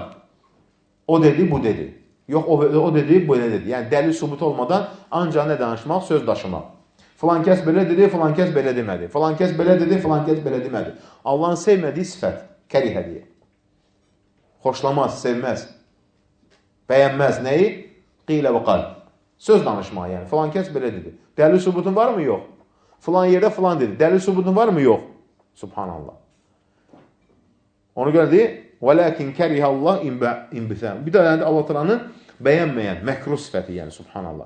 Speaker 1: O dedi, bu dedi. Yox, o, o dedi, bu dedi. Yəni dəlil sübut olmadan ancaq nə danışmaq? Söz daşımaq. Filan kəs belə dedi, filan kəs belə demədi. Filan kəs belə dedi, filan kəs belə demədi. Allahın sevmədiyi sifət. Kərihə deyə. Xoşlamaz, sevməz, bəyənməz. Nəyi? Qilə və qal. Söz danışmaq, yəni. Filan kəs belə dedi. Dəlil sübutun var mı? Yox. Filan yerdə filan dedi. Dəlil sübutun var mı? Yox. Subhanallah. Onu görə deyir, وَلَكِنْ كَرِهَ اللّٰهِ اِنْبِثَانِ. Bir də yəni Allah Teala'nın bəyənməyən, məkruh sifəti, yəni subhanallah.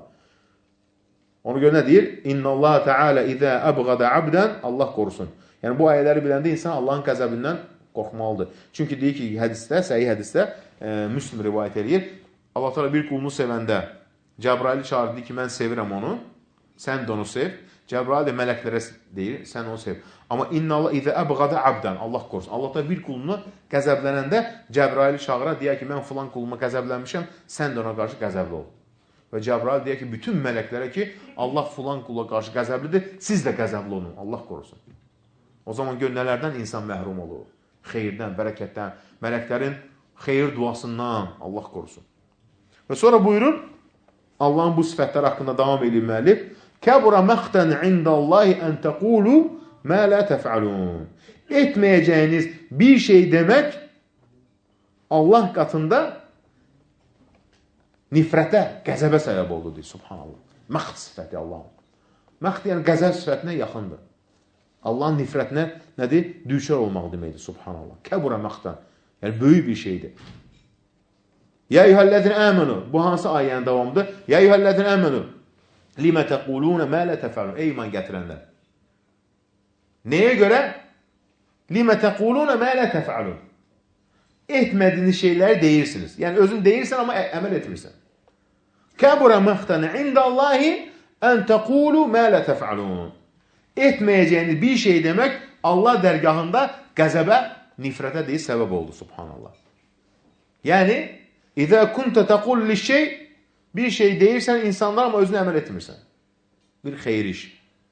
Speaker 1: Onu görə nə deyir? İnna Allah Teala izə əbğada abdən, Allah qorusun. Yəni bu ayələri biləndə insan Allahın qəzəbindən qorxmalıdır. Çünki deyir ki, hədisdə, səhih hədisdə, e, Müslim rivayət edir. Allah Teala bir qulunu sevəndə Cəbraili çağırdı ki, mən sevirəm onu, sən də onu sev. Cəbrail də mələklərə deyir, sən onu sev. Amma inna Allah izə əbğada abdən, Allah qorusun. Allah da bir qulunu qəzəblənəndə Cəbraili çağıra, deyər ki, mən filan quluma qəzəblənmişəm, sən də ona qarşı qəzəbli ol. Və Cəbrail deyər ki, bütün mələklərə ki, Allah filan qula qarşı qəzəblidir, siz də qəzəbli olun, Allah qorusun. O zaman gör nələrdən insan məhrum olur. Xeyirdən, bərəkətdən, mələklərin xeyir duasından, Allah qorusun. Və sonra buyurur, Allahın bu sifətləri haqqında davam edir müəllif. Kəbura məxtən indallahi ən təqulu mə lə təfəlun. Etməyəcəyiniz bir şey demək Allah qatında nifrətə, qəzəbə səbəb oldu, deyir, subhanallah. Məxt sifəti Allahın. Məxt yəni qəzəb sifətinə yaxındır. Allahın nifrətinə nədir? Düşər olmaq deməkdir, subhanallah. Kəbura məxtən, yəni böyük bir şeydir. Ya eyyuhəl-ləzin əmənu. Bu hansı ayənin davamıdır? Ya eyyuhəl-ləzin əmənu. Limə təqulunə mə lə təfəlun. Ey iman gətirənlər. Nəyə görə? Limə təqulunə mə lə təfəlun. Etmədiyiniz şeyləri deyirsiniz. Yəni özün deyirsən, amma əməl etmirsən. Kəbura məxtən indallahi ən təqulu mə lə təfəlun. Etməyəcəyiniz bir şey demək, Allah dərgahında qəzəbə, nifrətə deyil, səbəb oldu, subhanallah. Yəni, İzə kuntə təqul li şey, bir şey deyirsən insanlar, amma özünü əməl etmirsən. Bir xeyir iş.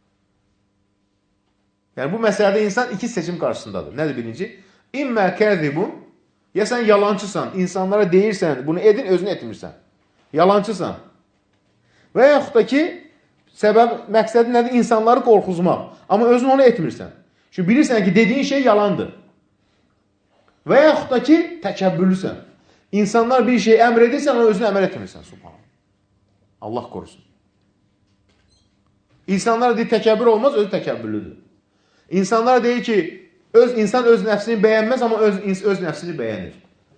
Speaker 1: Yəni bu məsələdə insan iki seçim qarşısındadır. Nədir birinci? İmmə kəzibun, ya sən yalancısan, insanlara deyirsən, bunu edin, özünü etmirsən. Yalancısan. Və yaxud da ki, səbəb, məqsədi nədir? İnsanları qorxuzmaq. Amma özünü onu etmirsən. Çünki bilirsən ki, dediyin şey yalandır. Və yaxud da ki, təkəbbürlüsən. İnsanlar bir şey əmr edirsən, onu özünü əməl etmirsən, subhanallah. Allah qorusun. İnsanlar deyir, təkəbbür olmaz, özü təkəbbürlüdür. İnsanlar deyir ki, Öz insan öz nəfsini bəyənməz, amma öz, öz nəfsini bəyənir.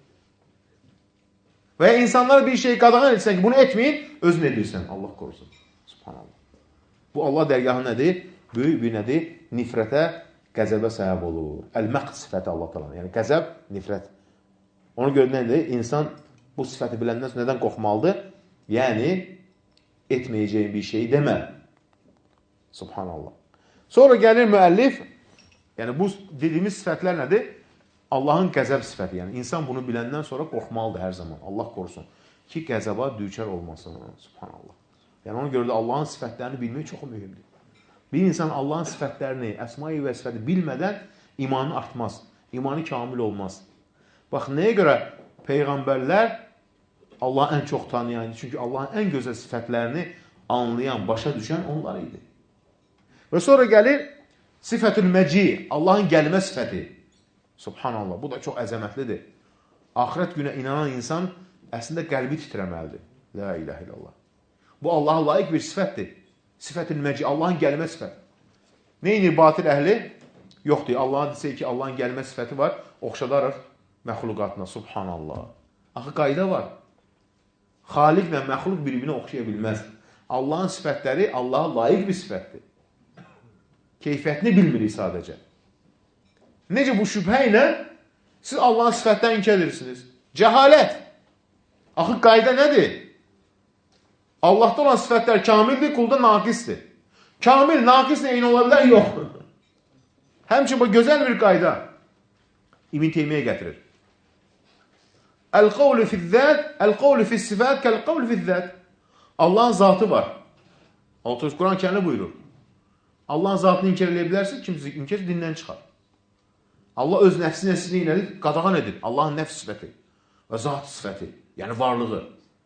Speaker 1: Və ya insanlar bir şey qadağan etsən ki, bunu etməyin, özün edirsən. Allah qorusun. Subhanallah. Bu Allah dərgahı nədir? Böyük bir nədir? Nifrətə, qəzəbə səbəb olur. Əl-məqd sifəti Allah talanır. Yəni qəzəb, nifrət. Ona görə nədir? İnsan bu sifəti biləndən sonra nədən qorxmalıdır? Yəni, etməyəcəyin bir şeyi demə. Subhanallah. Sonra gəlir müəllif, yəni bu dediyimiz sifətlər nədir? Allahın qəzəb sifəti. Yəni, insan bunu biləndən sonra qorxmalıdır hər zaman. Allah qorusun. Ki, qəzəba düçar olmasın. Subhanallah. Yəni, ona görə də Allahın sifətlərini bilmək çox mühümdür. Bir insan Allahın sifətlərini, əsma-i və sifəti bilmədən imanı artmaz. İmanı kamil olmaz. Bax, nəyə görə Peyğəmbərlər Allahı ən çox tanıyan idi? Çünki Allahın ən gözəl sifətlərini anlayan, başa düşən onlar idi. Və sonra gəlir sifətül məci, Allahın gəlmə sifəti. Subhanallah, bu da çox əzəmətlidir. Axirət günə inanan insan əslində qəlbi titrəməlidir. La ilahe illallah. Bu Allaha layiq bir sifətdir. Sifətül məci, Allahın gəlmə sifəti. Neyinir batil əhli? Yoxdur, Allaha desək ki, Allahın gəlmə sifəti var, oxşadarıq məxluqatına. Subhanallah. Axı qayda var. Xaliqlə məxluq bir-birinə oxşaya bilməz. Allahın sifətləri Allaha layiq bir sifətdir. Keyfiyyətini bilmirik sadəcə. Necə bu şübhə ilə siz Allahın sifətdən inkar edirsiniz? Cəhalət. Axı qayda nədir? Allahda olan sifətlər kamildir, qulda naqisdir. Kamil, naqislə eyni ola bilər? Yox. Həmçin bu gözəl bir qayda İbn Teymiyyə gətirir. Əl-qavlu fizzət, əl-qavlu fiz-sifət, kəl-qavlu fizzət. Allahın zatı var. Allah Quran kəndi buyurur. Allahın zatını inkar edə bilərsin, kimsə inkar dindən çıxar. Allah öz nəfsi nəfsini nədir? Qadağan edir. Allahın nəfs sifəti və zat sifəti, yəni varlığı.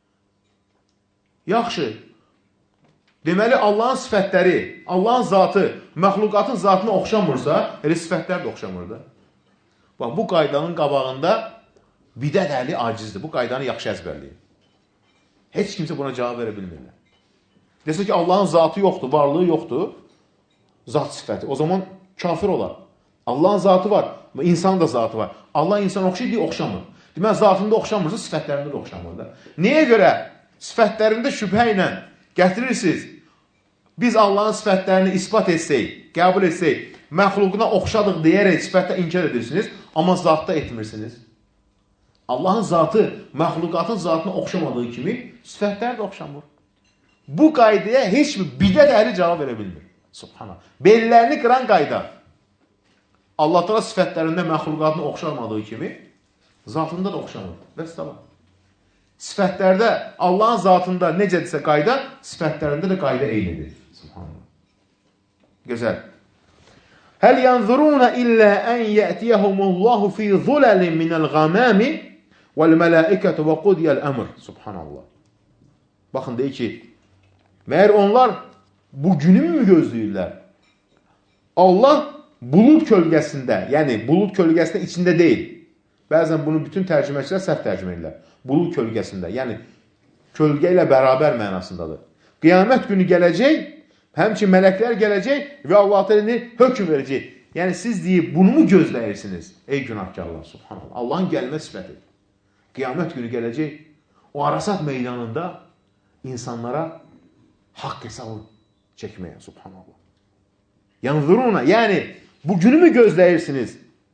Speaker 1: Yaxşı. Deməli, Allahın sifətləri, Allahın zatı, məxluqatın zatına oxşamırsa, elə sifətlər də oxşamır da. Bax, bu qaydanın qabağında bidət əhli acizdir. Bu qaydanı yaxşı əzbərləyir. Heç kimsə buna cavab verə bilmirlər. Desə ki, Allahın zatı yoxdur, varlığı yoxdur, zat sifəti. O zaman kafir olar. Allahın zatı var, insanın da zatı var. Allah insan oxşayır, deyə oxşamır. Deməli, zatında oxşamırsa, sifətlərində də oxşamır da. Niyə görə sifətlərində şübhə ilə gətirirsiniz? Biz Allahın sifətlərini ispat etsək, qəbul etsək, məxluquna oxşadıq deyərək sifətdə inkar edirsiniz, amma zatda etmirsiniz. Allahın zatı, məxluqatın zatına oxşamadığı kimi, sifətlər də oxşamır. Bu qaydaya heç bir bidət əhli cavab verə bilmir. Subhanallah. Bellərini qıran qayda. Allah da sifətlərində məxluqatına oxşamadığı kimi, zatında da oxşamır. Vəssalam. Sifətlərdə, Allahın zatında necədirsə qayda, sifətlərində də qayda eynidir. Subhanallah. Gözəl. Həl yanzuruna illə ən yətiyəhumullahu fi zuləlin minəl qamami vəl-mələikətə və qudiyəl əmr. Subhanallah. Baxın, deyir ki, məyər onlar bu günü mü gözləyirlər? Allah bulud kölgəsində, yəni bulud kölgəsində içində deyil. Bəzən bunu bütün tərcüməçilər səhv tərcümə edirlər. Bulud kölgəsində, yəni kölgə ilə bərabər mənasındadır. Qiyamət günü gələcək, həmçin mələklər gələcək və Allah təala hökm verəcək. Yəni siz deyib, bunu mu gözləyirsiniz? Ey günahkarlar, subhanallah. Allahın gəlmə sifəti. Qiyamət günü gələcək, o Arasat meydanında insanlara haqq hesabı çəkməyə, subhanallah. Yanzuruna, yəni bu günü mü gözləyirsiniz?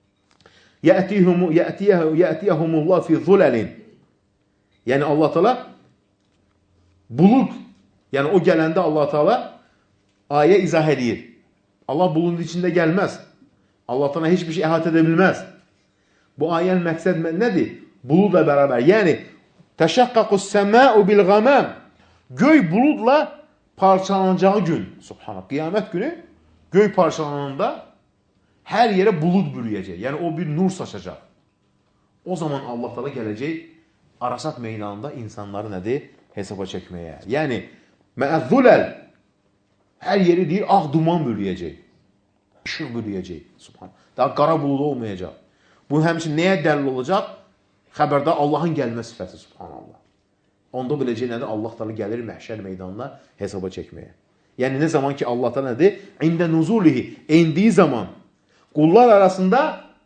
Speaker 1: Yətiyəhumullah fi zuləlin. Yəni Allah Teala bulud, yəni o gələndə Allah Teala ayə izah edir. Allah buludun içində gəlməz. Allah Teala heç bir şey əhatə edə bilməz. Bu ayənin məqsəd nədir? Buludla bərabər. Yəni təşəqqaqus səma'u bil ghamam. Göy buludla parçalanacağı gün. Subhanallah. Qiyamət günü göy parçalananda hər yerə bulud bürüyəcək. Yəni o bir nur saçacaq. O zaman Allah Teala gələcək Arasat meydanında insanları nədir? Hesaba çəkməyə. Yəni məəzzüləl hər yeri deyir, ağ duman bürüyəcək. İşıq bürüyəcək. Subhanallah. Daha qara bulud olmayacaq. Bu həmçin nəyə dəlil olacaq? Xəbərdə Allahın gəlmə sifəti. Subhanallah. Onda biləcək nədir? Allah Teala gəlir məhşər meydanına hesaba çəkməyə. Yəni nə zaman ki Allah Teala nədir? İndə nuzulihi, endiyi zaman Qullar arasında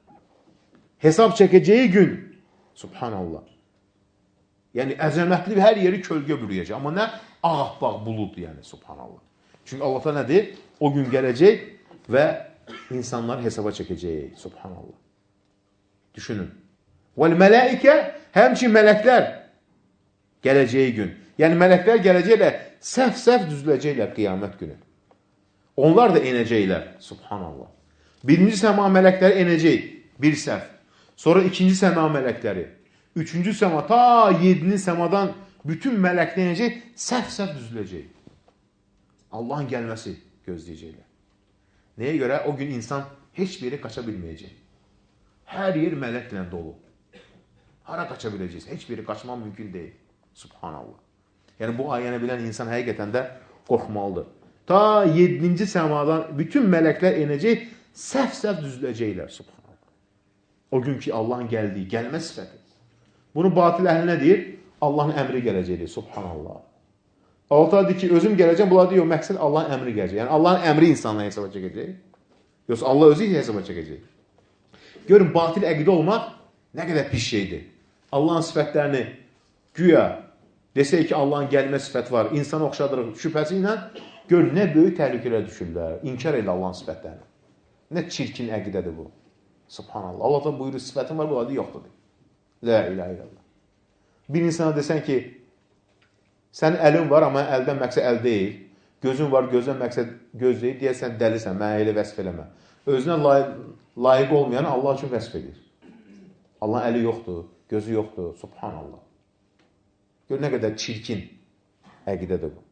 Speaker 1: hesab çəkəcəyi gün. Subhanallah. Yəni, əzəmətli hər yeri kölgə bürüyəcək. Amma nə? Ağappaq bulud, yəni, subhanallah. Çünki Allah da nədir? O gün gələcək və insanlar hesaba çəkəcək. Subhanallah. Düşünün. Vəl-mələikə, həmçin mələklər gələcəyi gün. Yəni, mələklər gələcəklər, səhv-səhv düzüləcəklər qiyamət günü. Onlar da enəcəklər. Subhanallah. Birinci səma mələkləri enəcək, bir səhv. Sonra ikinci səma mələkləri. Üçüncü səma, ta yedinci səmadan bütün mələklər enəcək, səhv-səhv düzüləcək. Allahın gəlməsi gözləyəcəklər. Nəyə görə? O gün insan heç bir yere qaça bilməyəcək. Hər yer mələklə dolu. Hara qaça biləcəksiniz? Heç biri qaçmaq mümkün deyil. Subhanallah. Yəni, bu ayəni bilən insan həqiqətən də qorxmalıdır. Ta yedinci səmadan bütün mələklər enəcək, səhv-səhv düzüləcəklər. Subhanallah. O gün ki, Allahın gəldiyi, gəlmə sifəti. Bunu batil əhli nə deyir? Allahın əmri gələcəkdir. Subhanallah. Allah deyir ki, özüm gələcəm, bunlar deyir, məqsəd Allahın əmri gələcək. Yəni, Allahın əmri insanlara hesaba çəkəcək. Yoxsa Allah özü hesaba çəkəcək. Görün, batil əqidə olmaq nə qədər pis şeydir. Allahın sifətlərini güya desək ki, Allahın gəlmə sifəti var, insan oxşadırıq şübhəsi ilə, gör, nə böyük təhlükələr düşürlər, inkar elə Allahın sifətlərini. Nə çirkin əqidədir bu. Subhanallah. Allah da buyurur, sifətin var, bu adı yoxdur. La ilahe illallah. Bir insana desən ki, sənin əlin var, amma əldən məqsəd əl deyil. Gözün var, gözdən məqsəd göz deyil. Deyəsən, dəlisən, mənə elə vəsf eləmə. Özünə layiq, layiq olmayanı Allah üçün vəsf edir. Allahın əli yoxdur, gözü yoxdur. Subhanallah. Gör, nə qədər çirkin əqidədir bu.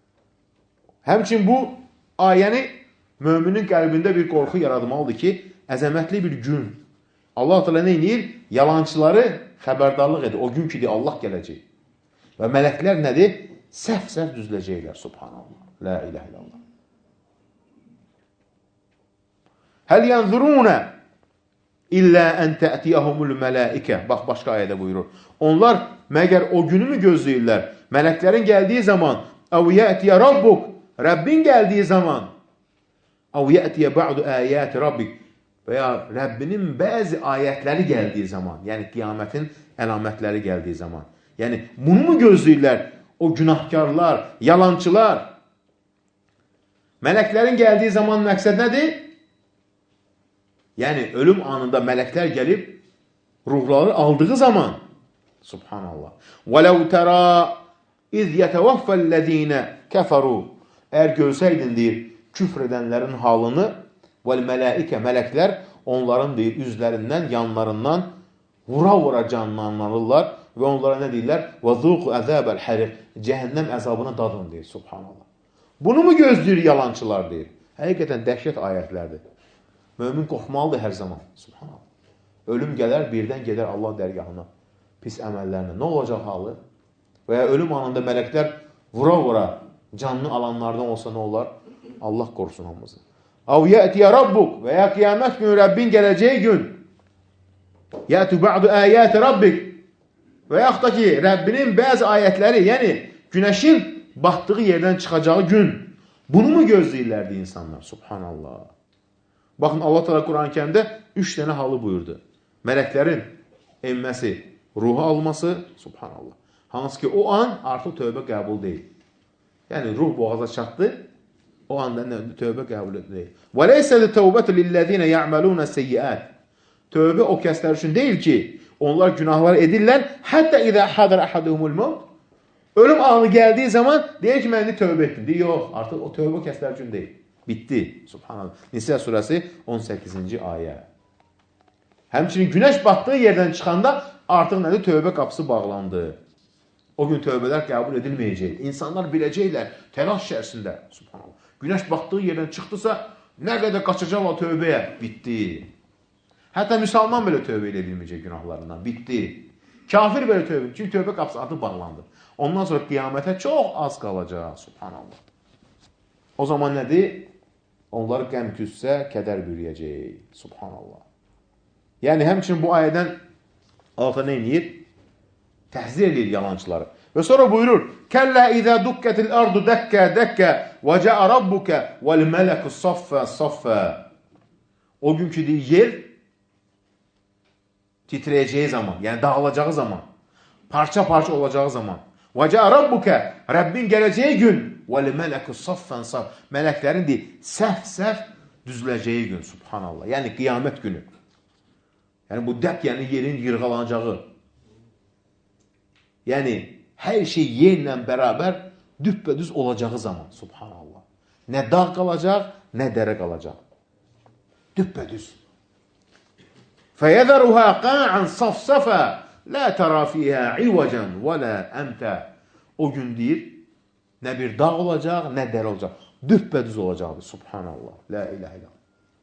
Speaker 1: Həmçin bu ayəni möminin qəlbində bir qorxu yaratmalıdır ki, əzəmətli bir gün. Allah Teala nə edir? Yalançıları xəbərdarlıq edir. O gün ki, Allah gələcək. Və mələklər nədir? Səhv-səhv düzüləcəklər. Subhanallah. La ilahe illallah. Həl yanzuruna illə ən tə'tiyahumul mələikə. Bax, başqa ayədə buyurur. Onlar məgər o günü mü gözləyirlər? Mələklərin gəldiyi zaman, əv yə'tiyə rabbuk, Rəbbin gəldiyi zaman, əv yə'tiyə ba'du əyəti rabbik, və ya Rəbbinin bəzi ayətləri gəldiyi zaman, yəni qiyamətin əlamətləri gəldiyi zaman. Yəni, bunu mu gözləyirlər? O günahkarlar, yalançılar. Mələklərin gəldiyi zaman məqsəd nədir? Yəni, ölüm anında mələklər gəlib, ruhları aldığı zaman, subhanallah. وَلَوْ تَرَى اِذْ يَتَوَفَّ الَّذ۪ينَ كَفَرُوا Əgər görsəydin, deyir, küfr edənlərin halını, vəl-mələikə, mələklər, onların, deyir, üzlərindən, yanlarından vura-vura canlanırlar və onlara nə deyirlər? وَذُوقُ əzəbəl həriq Cəhənnəm əzabına dadın, deyir, subhanallah. Bunu mu gözləyir yalancılar, deyir? Həqiqətən dəhşət ayətlərdir. Mömin qorxmalıdır hər zaman, subhanallah. Ölüm gələr, birdən gedər Allah dərgahına, pis əməllərinə. Nə olacaq halı? Və ya ölüm anında mələklər vura-vura canlı alanlardan olsa nə olar? Allah qorusun hamımızı. Əv yətiyə rabbuk və ya qiyamət günü Rəbbin gələcəyi gün. Yətü bə'du əyəti rabbik və yaxud da ki, Rəbbinin bəzi ayətləri, yəni günəşin batdığı yerdən çıxacağı gün. Bunu mu gözləyirlərdi insanlar? Subhanallah. Baxın, Allah Teala Quran-ı Kərimdə üç dənə halı buyurdu. Mələklərin enməsi, ruhu alması, subhanallah. Hansı ki, o an artıq tövbə qəbul deyil. Yəni, ruh boğaza çatdı, o anda tövbə qəbul deyil. وَلَيْسَ لِتَوْبَةُ لِلَّذ۪ينَ يَعْمَلُونَ سَيِّئَاتِ Tövbə o kəslər üçün deyil ki, onlar günahlar edirlər, hətta idə hadar əhədumul mevt Ölüm anı gəldiyi zaman deyir ki, mən indi tövbə etdim. Deyir, yox, artıq o tövbə o kəslər üçün deyil. Bitdi, subhanallah. Nisə surəsi on səkkizinci ayə. Həmçinin günəş batdığı yerdən çıxanda artıq nədir? Tövbə qapısı bağlandı. O gün tövbələr qəbul edilməyəcək. İnsanlar biləcəklər, təlaş içərisində. Subhanallah. Günəş batdığı yerdən çıxdısa, nə qədər qaçacaqlar tövbəyə? Bitdi. Hətta müsəlman belə tövbə edə bilməyəcək günahlarından. Bitdi. Kafir belə tövbə, çünki tövbə qapısı artıq bağlandı. Ondan sonra qiyamətə çox az qalacaq. Subhanallah. O zaman nədir? Onları qəm küssə, kədər bürüyəcək. Subhanallah. Yəni, həmçinin bu ayədən Allah nə edir? Təhzir edir yalancıları. Və sonra buyurur, Kəllə izə dukkətil ardu dəkkə dəkkə və cəə rabbukə vəl mələku saffə saffə O günkü deyir, yer titrəyəcəyi zaman, yəni dağılacağı zaman, parça-parça olacağı zaman. Və cəə Rabbuka, Rəbbin gələcəyi gün, vəl-mələku saffən saf, mələklərin deyir, səhv-səhv düzüləcəyi gün, subhanallah. Yəni qiyamət günü. Yəni bu dəq, yəni yerin yırğalanacağı. Yəni hər şey yerlə bərabər düppədüz olacağı zaman, subhanallah. Nə dağ qalacaq, nə dərə qalacaq. Düppədüz. Fəyəzəruhə qa'an safsafə lə tərə fiyhə ivəcən və lə əmtə. O gün deyir, nə bir dağ olacaq, nə dərə olacaq. Düppədüz olacaqdır, subhanallah. Lə iləhə illallah.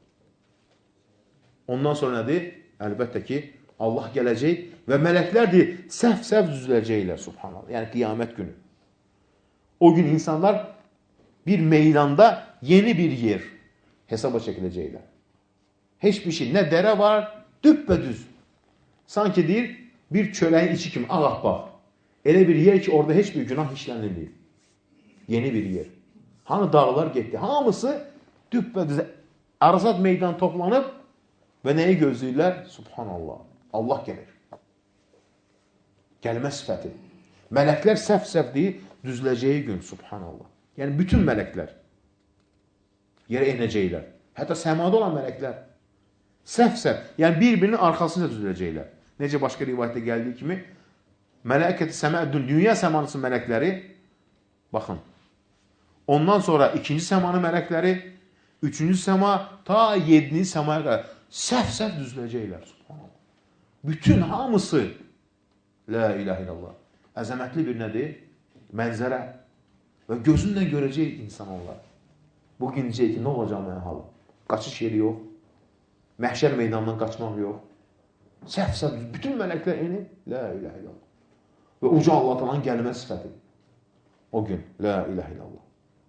Speaker 1: Ondan sonra nədir? Əlbəttə ki, Allah gələcək və mələklər deyir, səhv-səhv düzüləcəklər, subhanallah. Yəni qiyamət günü. O gün insanlar bir meydanda yeni bir yer hesaba çəkiləcəklər. Heç bir şey, nə dərə var, düppədüz. Sanki deyir, bir çöləyin içi kimi ağappaq. Elə bir yer ki, orada heç bir günah işlənilməyib. Yeni bir yer. Hani dağlar getdi? Hamısı düppədüz. Arzat meydan toplanıb və nəyi gözləyirlər? Subhanallah. Allah gəlir. Gəlmə sifəti. Mələklər səhv-səhv deyir, düzüləcəyi gün, subhanallah. Yəni, bütün mələklər yerə inəcəklər. Hətta səmada olan mələklər səhv-səhv, yəni bir-birinin arxasınca düzüləcəklər. Necə başqa rivayətdə gəldiyi kimi, mələkəti səməddün, dünya səmanısı mələkləri, baxın, ondan sonra ikinci səmanı mələkləri, üçüncü səma, ta yedinci səmaya qədər səhv-səhv düzüləcəklər, subhanallah. Bütün hamısı, la ilahe illallah, əzəmətli bir nədir? Mənzərə və gözündən görəcək insan onlar. Bugün deyəcək ki, nə olacaq mənim halım? Qaçış yeri yox, məhşər meydandan qaçmaq yox. Səhv-səhv, bütün mələklər enib, la ilahe illallah. Və uca Allah-Taala'nın gəlmə sifəti. O gün, la ilahe illallah.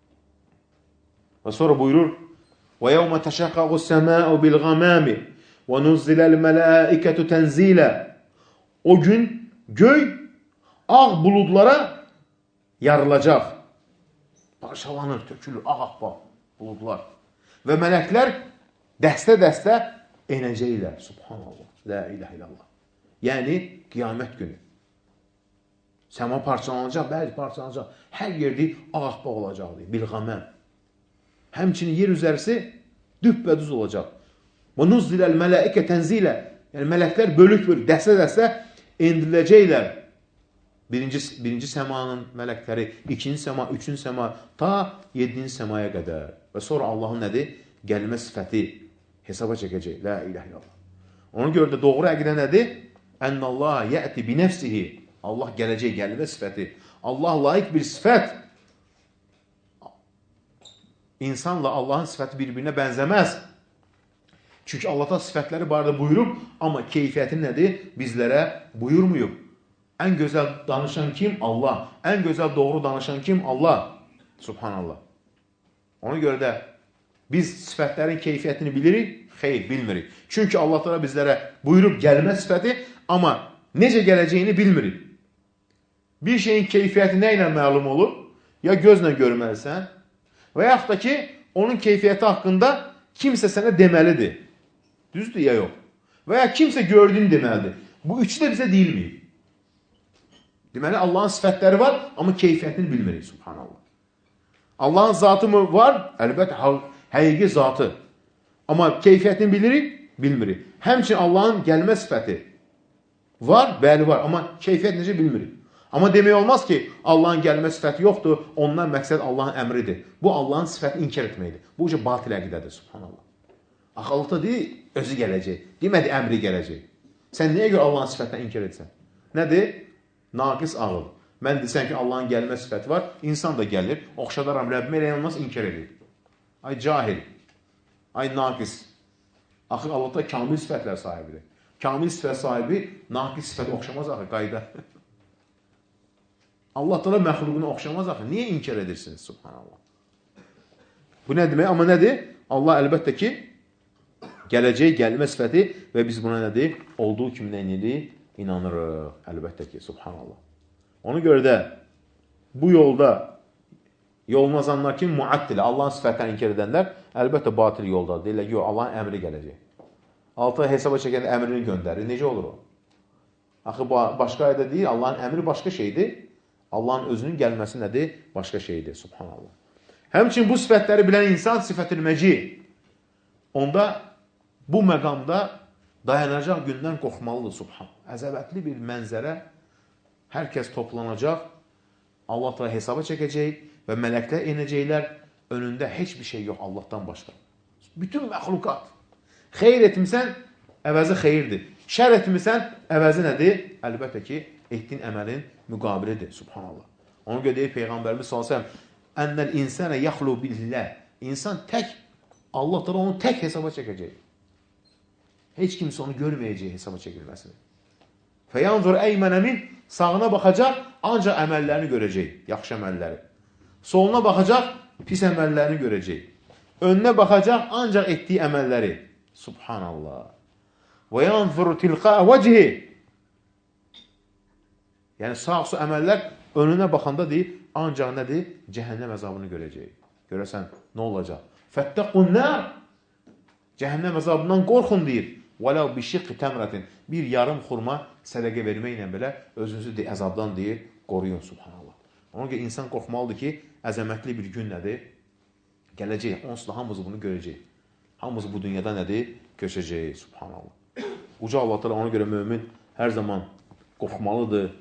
Speaker 1: Və sonra buyurur, وَيَوْمَ تَشَقَّقُ السَّمَاءُ بِالْغَمَامِ وَنُزِّلَ الْمَلَائِكَةُ تَنْزِيلًا. O gün göy ağ buludlara yarılacaq. Parçalanır, tökülür, ağ-ağ buludlar. Və mələklər dəstə-dəstə enəcəklər. Subhanallah, la ilahe illallah. Yəni, qiyamət günü. Səma parçalanacaq, bəzi parçalanacaq. Hər yerdə ağ-ağ olacaq, bilğəməm. Həmçinin yer üzərisi düppədüz olacaq. Və nuzziləl mələikə tənzilə. Yəni, mələklər bölük-bölük, dəstə-dəstə endiriləcəklər. Birinci, birinci səmanın mələkləri, ikinci səma, üçüncü səma, ta yedinci səmaya qədər. Və sonra Allahın nədir? Gəlmə sifəti hesaba çəkəcək. La ilahe illallah. Ona görə də doğru əqidə nədir? Ənnallaha yəti binəfsihi. Allah gələcək, gəlmə sifəti. Allah layiq bir sifət. İnsanla Allahın sifəti bir-birinə bənzəməz. Çünki Allah sifətləri barədə buyurub, amma keyfiyyəti nədir? Bizlərə buyurmuyub. Ən gözəl danışan kim? Allah. Ən gözəl doğru danışan kim? Allah. Subhanallah. Ona görə də biz sifətlərin keyfiyyətini bilirik, xeyr, bilmirik. Çünki Allah Teala bizlərə buyurub gəlmə sifəti, amma necə gələcəyini bilmirik. Bir şeyin keyfiyyəti nə ilə məlum olur? Ya gözlə görməlisən, və yaxud da ki, onun keyfiyyəti haqqında kimsə sənə deməlidir. Düzdür ya yox. Və ya kimsə gördüyünü deməlidir. Bu üçü də bizə deyilməyib. Deməli, Allahın sifətləri var, amma keyfiyyətini bilmirik, subhanallah. Allahın zatı mı var? Əlbəttə, həqiqi zatı. Amma keyfiyyətini bilirik, bilmirik. Həmçin Allahın gəlmə sifəti var, bəli var, amma keyfiyyət necə bilmirik. Amma demək olmaz ki, Allahın gəlmə sifəti yoxdur, ondan məqsəd Allahın əmridir. Bu, Allahın sifətini inkar etməkdir. Bu, uca batil əqidədir, subhanallah. Axalıqda deyil, özü gələcək. Demədi, əmri gələcək. Sən niyə görə Allahın sifətindən inkar etsən? Nədir? Naqis ağıl. Mən desən ki, Allahın gəlmə sifəti var, insan da gəlir, oxşadaram Rəbbimə, elə olmaz, inkar edir. Ay cahil, ay naqis. Axı, Allah da kamil sifətlər sahibidir. Kamil sifət sahibi, naqis sifət oxşamaz axı, qayda. Allah da məxluquna oxşamaz axı. Niyə inkar edirsiniz? Subhanallah. Bu nə demək? Amma nədir? Allah əlbəttə ki, gələcək, gəlmə sifəti və biz buna nədir? Olduğu kimi nə edirik? İnanırıq. Əlbəttə ki, subhanallah. Ona görə də bu yolda Yolunu azanlar kimi muattilə, Allahın sifətlərini inkar edənlər əlbəttə batil yoldadır. Deyirlər ki, yox, Allahın əmri gələcək. Altı ay hesaba çəkəndə əmrini göndərir. Necə olur o? Axı, başqa ayda deyil, Allahın əmri başqa şeydir. Allahın özünün gəlməsi nədir? Başqa şeydir. Subhanallah. Həmçin bu sifətləri bilən insan sifət-ül məci. Onda bu məqamda dayanacaq gündən qorxmalıdır. Subhanallah. Əzəbətli bir mənzərə. Hər kəs toplanacaq. Allah da hesaba çəkəcək və mələklər enəcəklər. Önündə heç bir şey yox Allahdan başqa. Bütün məxluqat. Xeyr etmirsən, əvəzi xeyirdir. Şər etmirsən, əvəzi nədir? Əlbəttə ki, etdiyin əməlin müqabilidir. Subhanallah. Ona görə deyir Peyğəmbərimiz sallallahu əleyhi və səlləm: "Ennel insane yaxlu billah." İnsan tək, Allah da onu tək hesaba çəkəcək. Heç kimsə onu görməyəcək hesaba çəkilməsini. Feyanzur eymene min, sağına baxacaq, ancaq əməllərini görəcək, yaxşı əməlləri. Soluna baxacaq, pis əməllərini görəcək. Önünə baxacaq, ancaq etdiyi əməlləri. Subhanallah. Və yanzuru tilqa vecihi. Yəni sağ-su əməllər önünə baxanda deyir, ancaq nədir? Cəhənnəm əzabını görəcək. Görəsən, nə olacaq? Fəttəqun nər. Cəhənnəm əzabından qorxun deyir. وَلَوْ بِشِقِّ تَمْرَةٍ. Bir yarım xurma sədəqə verməklə belə özünüzü de, əzabdan deyir, qoruyun. Subhanallah. Ona görə insan qorxmalıdır ki, əzəmətli bir gün nədir? Gələcək. Onsuz da hamımız bunu görəcək. Hamımız bu dünyada nədir? Köçəcək. Subhanallah. Uca Allah təala ona görə mömin hər zaman qorxmalıdır.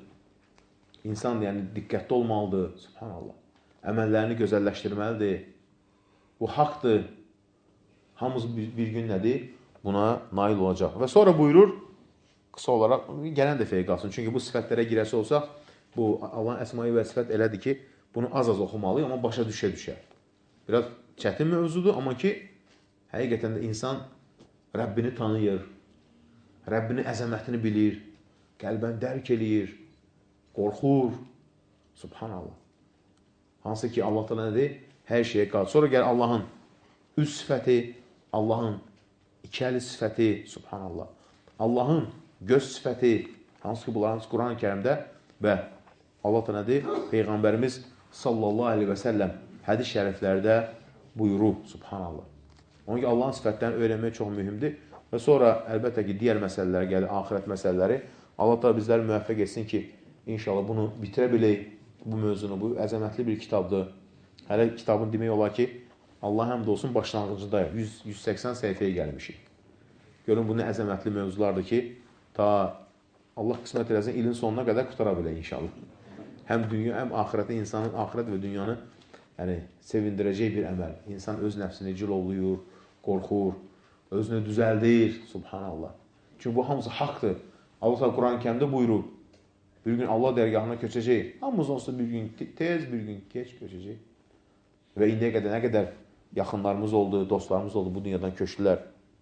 Speaker 1: İnsan yəni diqqətli olmalıdır. Subhanallah. Əməllərini gözəlləşdirməlidir. Bu haqdır. Hamımız bir, bir gün nədir? Buna nail olacaq. Və sonra buyurur, qısa olaraq, gələn dəfəyə qalsın. Çünki bu sifətlərə girəsi olsaq, bu Allahın əsma-i və sifət elədir ki, bunu az-az oxumalıyıq, amma başa düşə-düşə. Biraz çətin mövzudur, amma ki, həqiqətən də insan Rəbbini tanıyır, Rəbbinin əzəmətini bilir, qəlbən dərk eləyir, qorxur. Subhanallah. Hansı ki, Allah da nədir? Hər şeyə qalır. Sonra gəl Allahın üz sifəti, Allahın iki əli sifəti, subhanallah. Allahın göz sifəti, hansı ki, bunların Quran-ı Kərimdə və Allah da nədir? Peyğəmbərimiz sallallahu aleyhi və səlləm hədis şəriflərdə buyurur, subhanallah. Onun ki, Allahın sifətlərini öyrənmək çox mühümdür. Və sonra, əlbəttə ki, digər məsələlər gəlir, axirət məsələləri. Allah da bizləri müvəffəq etsin ki, inşallah bunu bitirə bilək, bu mövzunu, bu əzəmətli bir kitabdır. Hələ kitabın demək olar ki, Allah həmd olsun başlanğıcındayıq. yüz yüz səksən səhifəyə gəlmişik. Görün, bu nə əzəmətli mövzulardır ki, ta Allah qismət eləsin, ilin sonuna qədər qutara bilək inşallah. Həm dünya, həm axirətdə insanın, axirət və dünyanı yəni, sevindirəcək bir əməl. İnsan öz nəfsini cilovluyur, qorxur, özünü düzəldir, subhanallah. Çünki bu hamısı haqdır. Allah Quran-ı Kərimdə buyurur. Bir gün Allah dərgahına köçəcək. Hamımız olsa bir gün tez, bir gün geç köçəcək. Və indiyə qədər nə qədər yaxınlarımız oldu, dostlarımız oldu, bu dünyadan köçdülər.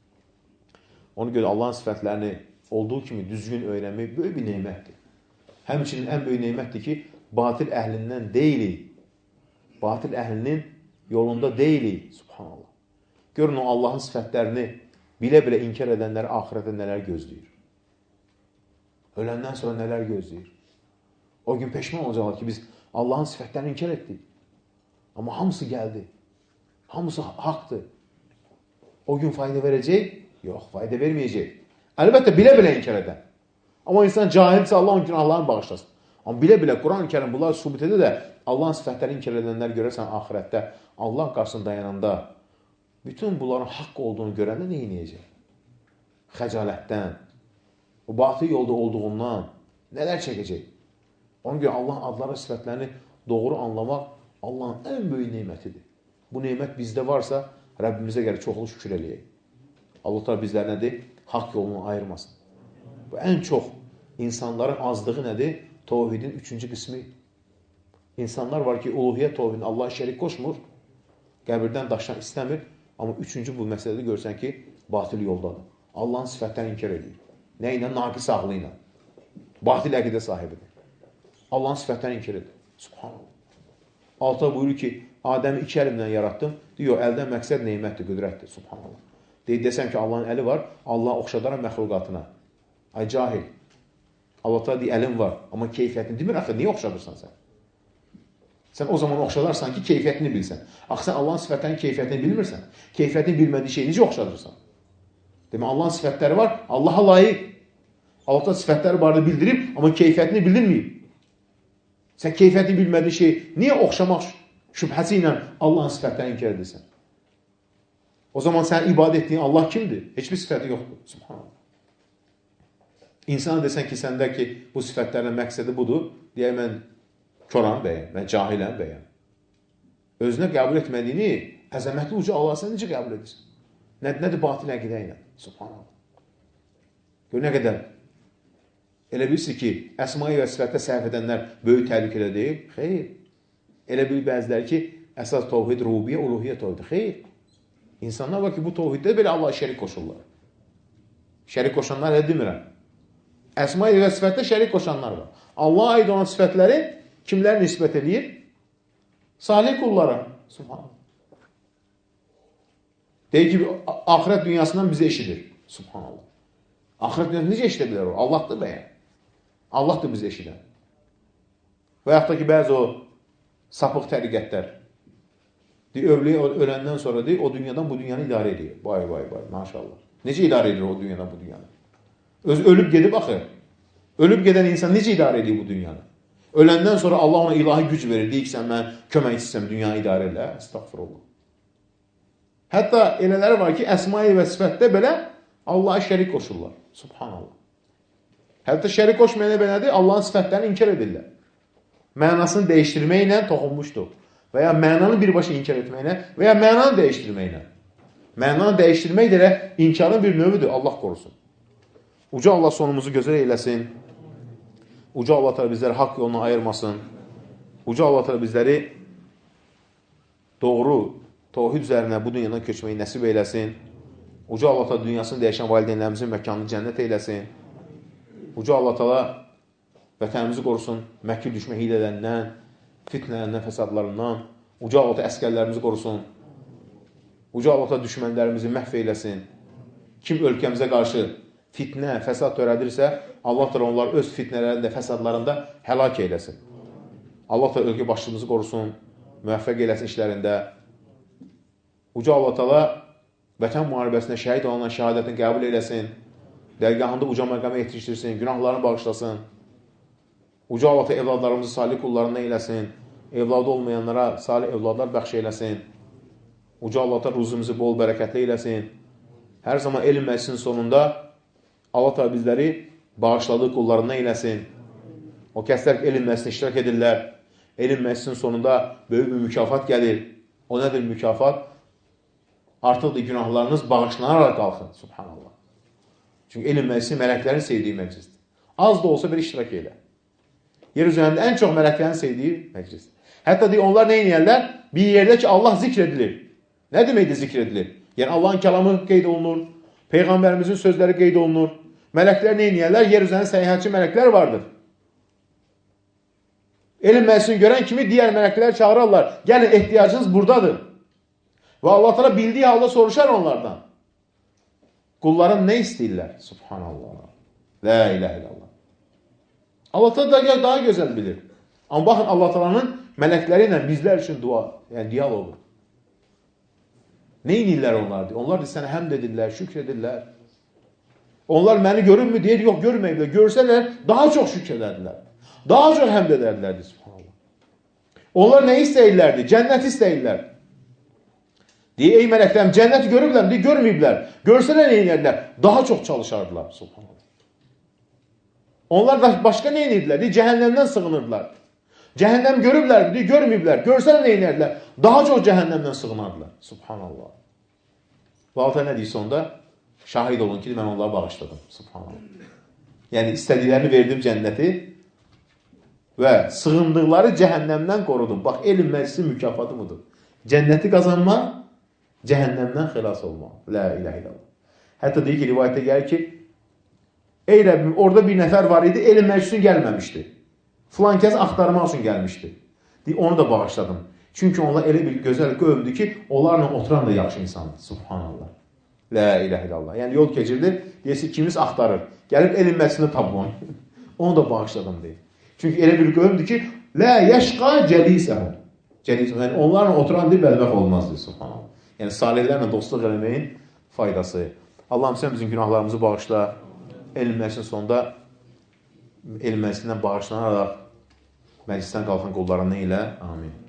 Speaker 1: Ona görə Allahın sifətlərini olduğu kimi düzgün öyrənmək böyük bir neymətdir. Həmçinin ən böyük neymətdir ki, batil əhlindən deyilik. Batil əhlinin yolunda deyilik. Subhanallah. Görün o Allahın sifətlərini bilə-bilə inkar edənləri axirətdə nələr gözləyir. Öləndən sonra nələr gözləyir. O gün peşman olacaqlar ki, biz Allahın sifətlərini inkar etdik. Amma hamısı gəldi. Hamısı haqdır. O gün fayda verəcək? Yox, fayda verməyəcək. Əlbəttə, bilə-bilə inkar edən. Amma insan cahilsə Allah onun günahlarını bağışlasın. Amma bilə-bilə Quran-ı Kərim bunlar sübut edir də Allahın sifətlərini inkar edənlər görərsən axirətdə Allah qarşısında dayananda bütün bunların haqq olduğunu görəndə nə edəcək? Xəcalətdən, o batıl yolda olduğundan nələr çəkəcək? Ona görə Allahın adları, sifətlərini doğru anlamaq Allahın ən böyük neymətidir. Bu neymət bizdə varsa, Rəbbimizə gəlir çoxlu şükür eləyək. Allah da bizlər nədir? Haqq yolunu ayırmasın. Bu ən çox insanların azlığı nədir? Tevhidin üçüncü qismi. İnsanlar var ki, uluhiyyət tevhidini Allah'a şərik qoşmur, qəbirdən daşdan istəmir, amma üçüncü bu məsələdə görsən ki, batil yoldadır. Allahın sifətlərini inkar edir. Nə ilə? Naqis ağlı ilə. Batil əqidə sahibidir. Allahın sifətlərini inkar edir. Subhanallah. Alta buyurur ki, Adəmi iki əlimdən yaratdım. Deyir, əldən məqsəd neymətdir, qüdrətdir. Subhanallah. Deyir, desəm ki, Allahın əli var, Allah oxşadaram məxluqatına. Ay cahil. Allah da deyir, əlim var, amma keyfiyyətini demir, axı, niyə oxşadırsan sən? Sən o zaman oxşadarsan ki, keyfiyyətini bilsən. Axı sən Allahın sifətlərinin keyfiyyətini bilmirsən. Keyfiyyətini bilmədiyi şeyi necə oxşadırsan? Demək, Allahın sifətləri var, Allaha layiq. Allah sifətləri barədə bildirib, amma keyfiyyətini bildirməyib. Sən keyfiyyətini bilmədiyi şeyi niyə oxşamaq şübhəsi ilə Allahın sifətlərini inkar edirsən? O zaman sən ibadət etdiyin Allah kimdir? Heç bir sifəti yoxdur. Subhanallah. İnsana desən ki, səndə ki, bu sifətlərin məqsədi budur, deyə mən koram bəyəm, mən cahiləm bəyəm. Özünə qəbul etmədiyini, əzəmətli uca Allah sən necə qəbul edirsən? Nə, nədir batil əqidə ilə? Subhanallah. Gör, nə qədər? Elə bilirsin ki, əsma-i və sifətdə səhv edənlər böyük təhlükədə deyil. Xeyr. Elə bilir bəziləri ki, əsas tovhid, rubiyyə, uluhiyyə tovhid. Xeyr. İnsanlar var ki, bu tovhiddə belə Allah'a şərik qoşurlar. Şərik qoşanlar elə demirəm. Əsma-i və sifətdə şərik qoşanlar var. Allah'a aid olan sifətləri kimlər nisbət edir? Salih qullara. Subhanallah. Deyir ki, axirət dünyasından bizə eşidir. Subhanallah. Axirət dünyasından necə eşidə bilər o? Allahdır bəyən. Allahdır bizə eşidən. Və yaxud da ki, bəzi o sapıq təriqətlər deyir, övliyə öləndən sonra deyir, o dünyadan bu dünyanı idarə edir. Vay, vay, vay, maşallah. Necə idarə edir o dünyadan bu dünyanı? Öz ölüb gedib, axı. Ölüb gedən insan necə idarə edir bu dünyanı? Öləndən sonra Allah ona ilahi güc verir. Deyir ki, sən mən köməkçisəm, dünyanı idarə elə. Estağfurullah. Hətta elələri var ki, əsma-i və sifətdə belə Allah'a şərik qoşurlar. Subhanallah. Hətta şərik qoşmayana belədir, Allahın sifətlərini inkar edirlər. Mənasını dəyişdirməklə toxunmuşdur. Və ya mənanı birbaşa inkar etməklə və ya mənanı dəyişdirməklə. Mənanı dəyişdirmək də inkarın bir növüdür. Allah qorusun. Uca Allah sonumuzu gözəl eyləsin. Uca Allah təala bizləri haqq yoluna ayırmasın. Uca Allah təala bizləri doğru tövhid üzərinə bu dünyadan köçməyi nəsib eyləsin. Uca Allah təala dünyasını dəyişən valideynlərimizin məkanını cənnət eyləsin. Uca Allah təala vətənimizi qorusun məkir düşmə hilələrindən, fitnələrindən, fəsadlarından. Uca Allah təala əskərlərimizi qorusun. Uca Allah təala düşmənlərimizi məhv eyləsin. Kim ölkəmizə qarşı fitnə, fəsad törədirsə, Allah təala onları öz fitnələrində, fəsadlarında həlak eyləsin. Allah təala ölkə başçımızı qorusun, müvəffəq eyləsin işlərində. Uca Allah təala vətən müharibəsində şəhid olanların şəhadətini qəbul eyləsin. Dərgahında uca məqama yetişdirsin, günahlarını bağışlasın. Uca Allah təala evladlarımızı salih qullarından eyləsin. Evladı olmayanlara salih evladlar bəxş eyləsin. Uca Allah təala ruzumuzu bol bərəkətli eyləsin. Hər zaman elm məclisinin sonunda Allah təala bizləri bağışladığı qullarından eyləsin. O kəslər elm məclisində iştirak edirlər. Elm məclisinin sonunda böyük bir mükafat gəlir. O nədir mükafat? Artıq da günahlarınız bağışlanaraq qalxın. Subhanallah. Çünki elm məclisi mələklərin sevdiyi məclisdir. Az da olsa bir iştirak elə. Yer üzərində ən çox mələklərin sevdiyi məclisdir. Hətta deyir, onlar nə edirlər? Bir yerdə ki, Allah zikr edilir. Nə deməkdir zikr edilir? Yəni Allahın kəlamı qeyd olunur, Peyğəmbərimizin sözləri qeyd olunur. Mələklər nə edirlər? Yer üzərində səyahətçi mələklər vardır. Elm məclisini görən kimi digər mələklər çağırırlar. Gəlin, ehtiyacınız buradadır. Və Allah təala bildiyi halda soruşar onlardan. Qulların nə istəyirlər? Subhanallah. La ilahe illallah. Allah təala daha gözəl bilir. Amma baxın, Allah təalanın mələkləri ilə bizlər üçün dua, yəni diyaloqu. Nə edirlər onlar? Onlar da sənə həmd edirlər, şükr edirlər. Onlar məni görürmü? Deyir, yox, görməyiblər. Görsələr, daha çox şükr edərlər. Daha çox həmd edərlərdi. Subhanallah. Onlar nə istəyirlərdi? Cənnət istəyirlər. Deyir, ey mələklərim, cənnəti görüblər, deyir, görməyiblər. Görsələr nə edirlər? Daha çox çalışardılar. Subhanallah. Onlar başqa nə edirdilər? Deyir, cəhənnəmdən sığınırdılar. Cəhənnəm görüblər, deyir, görməyiblər. Görsələr nə edirdilər? Daha çox cəhənnəmdən sığınardılar. Subhanallah. Və Allah nə deyir sonda? Şahid olun ki, mən onları bağışladım. Subhanallah. Yəni, istədiklərini verdim cənnəti və sığındıqları cəhənnəmdən qorudum. Bax, elm məclisi mükafatı budur. Cənnəti qazanmaq, cəhənnəmdən xilas olmaq. La ilahe illallah. Hətta deyir ki, rivayətdə gəlir ki, ey Rəbbim, orada bir nəfər var idi, elm məclisinə gəlməmişdi. Filan kəs axtarmaq üçün gəlmişdi. Deyir, onu da bağışladım. Çünki onlar elə bir gözəl qövmdür ki, onlarla oturan da yaxşı insandır. Subhanallah. La ilahe illallah. Yəni, yol keçirdir, deyirsə, kimiz axtarır. Gəlib elm məclisində tapın. Onu da bağışladım deyir. Çünki elə bir qövmdür ki, la yəşqa cəlisəhu. Yəni, onlarla oturan deyil, bədbəxt olmaz deyil, subhanallah. Yəni, salihlərlə dostluq eləməyin faydası. Allahım, sən bizim günahlarımızı bağışla, elm məclisin sonunda elm məclisindən bağışlanaraq məclisdən qalxan qollarına ilə. Amin.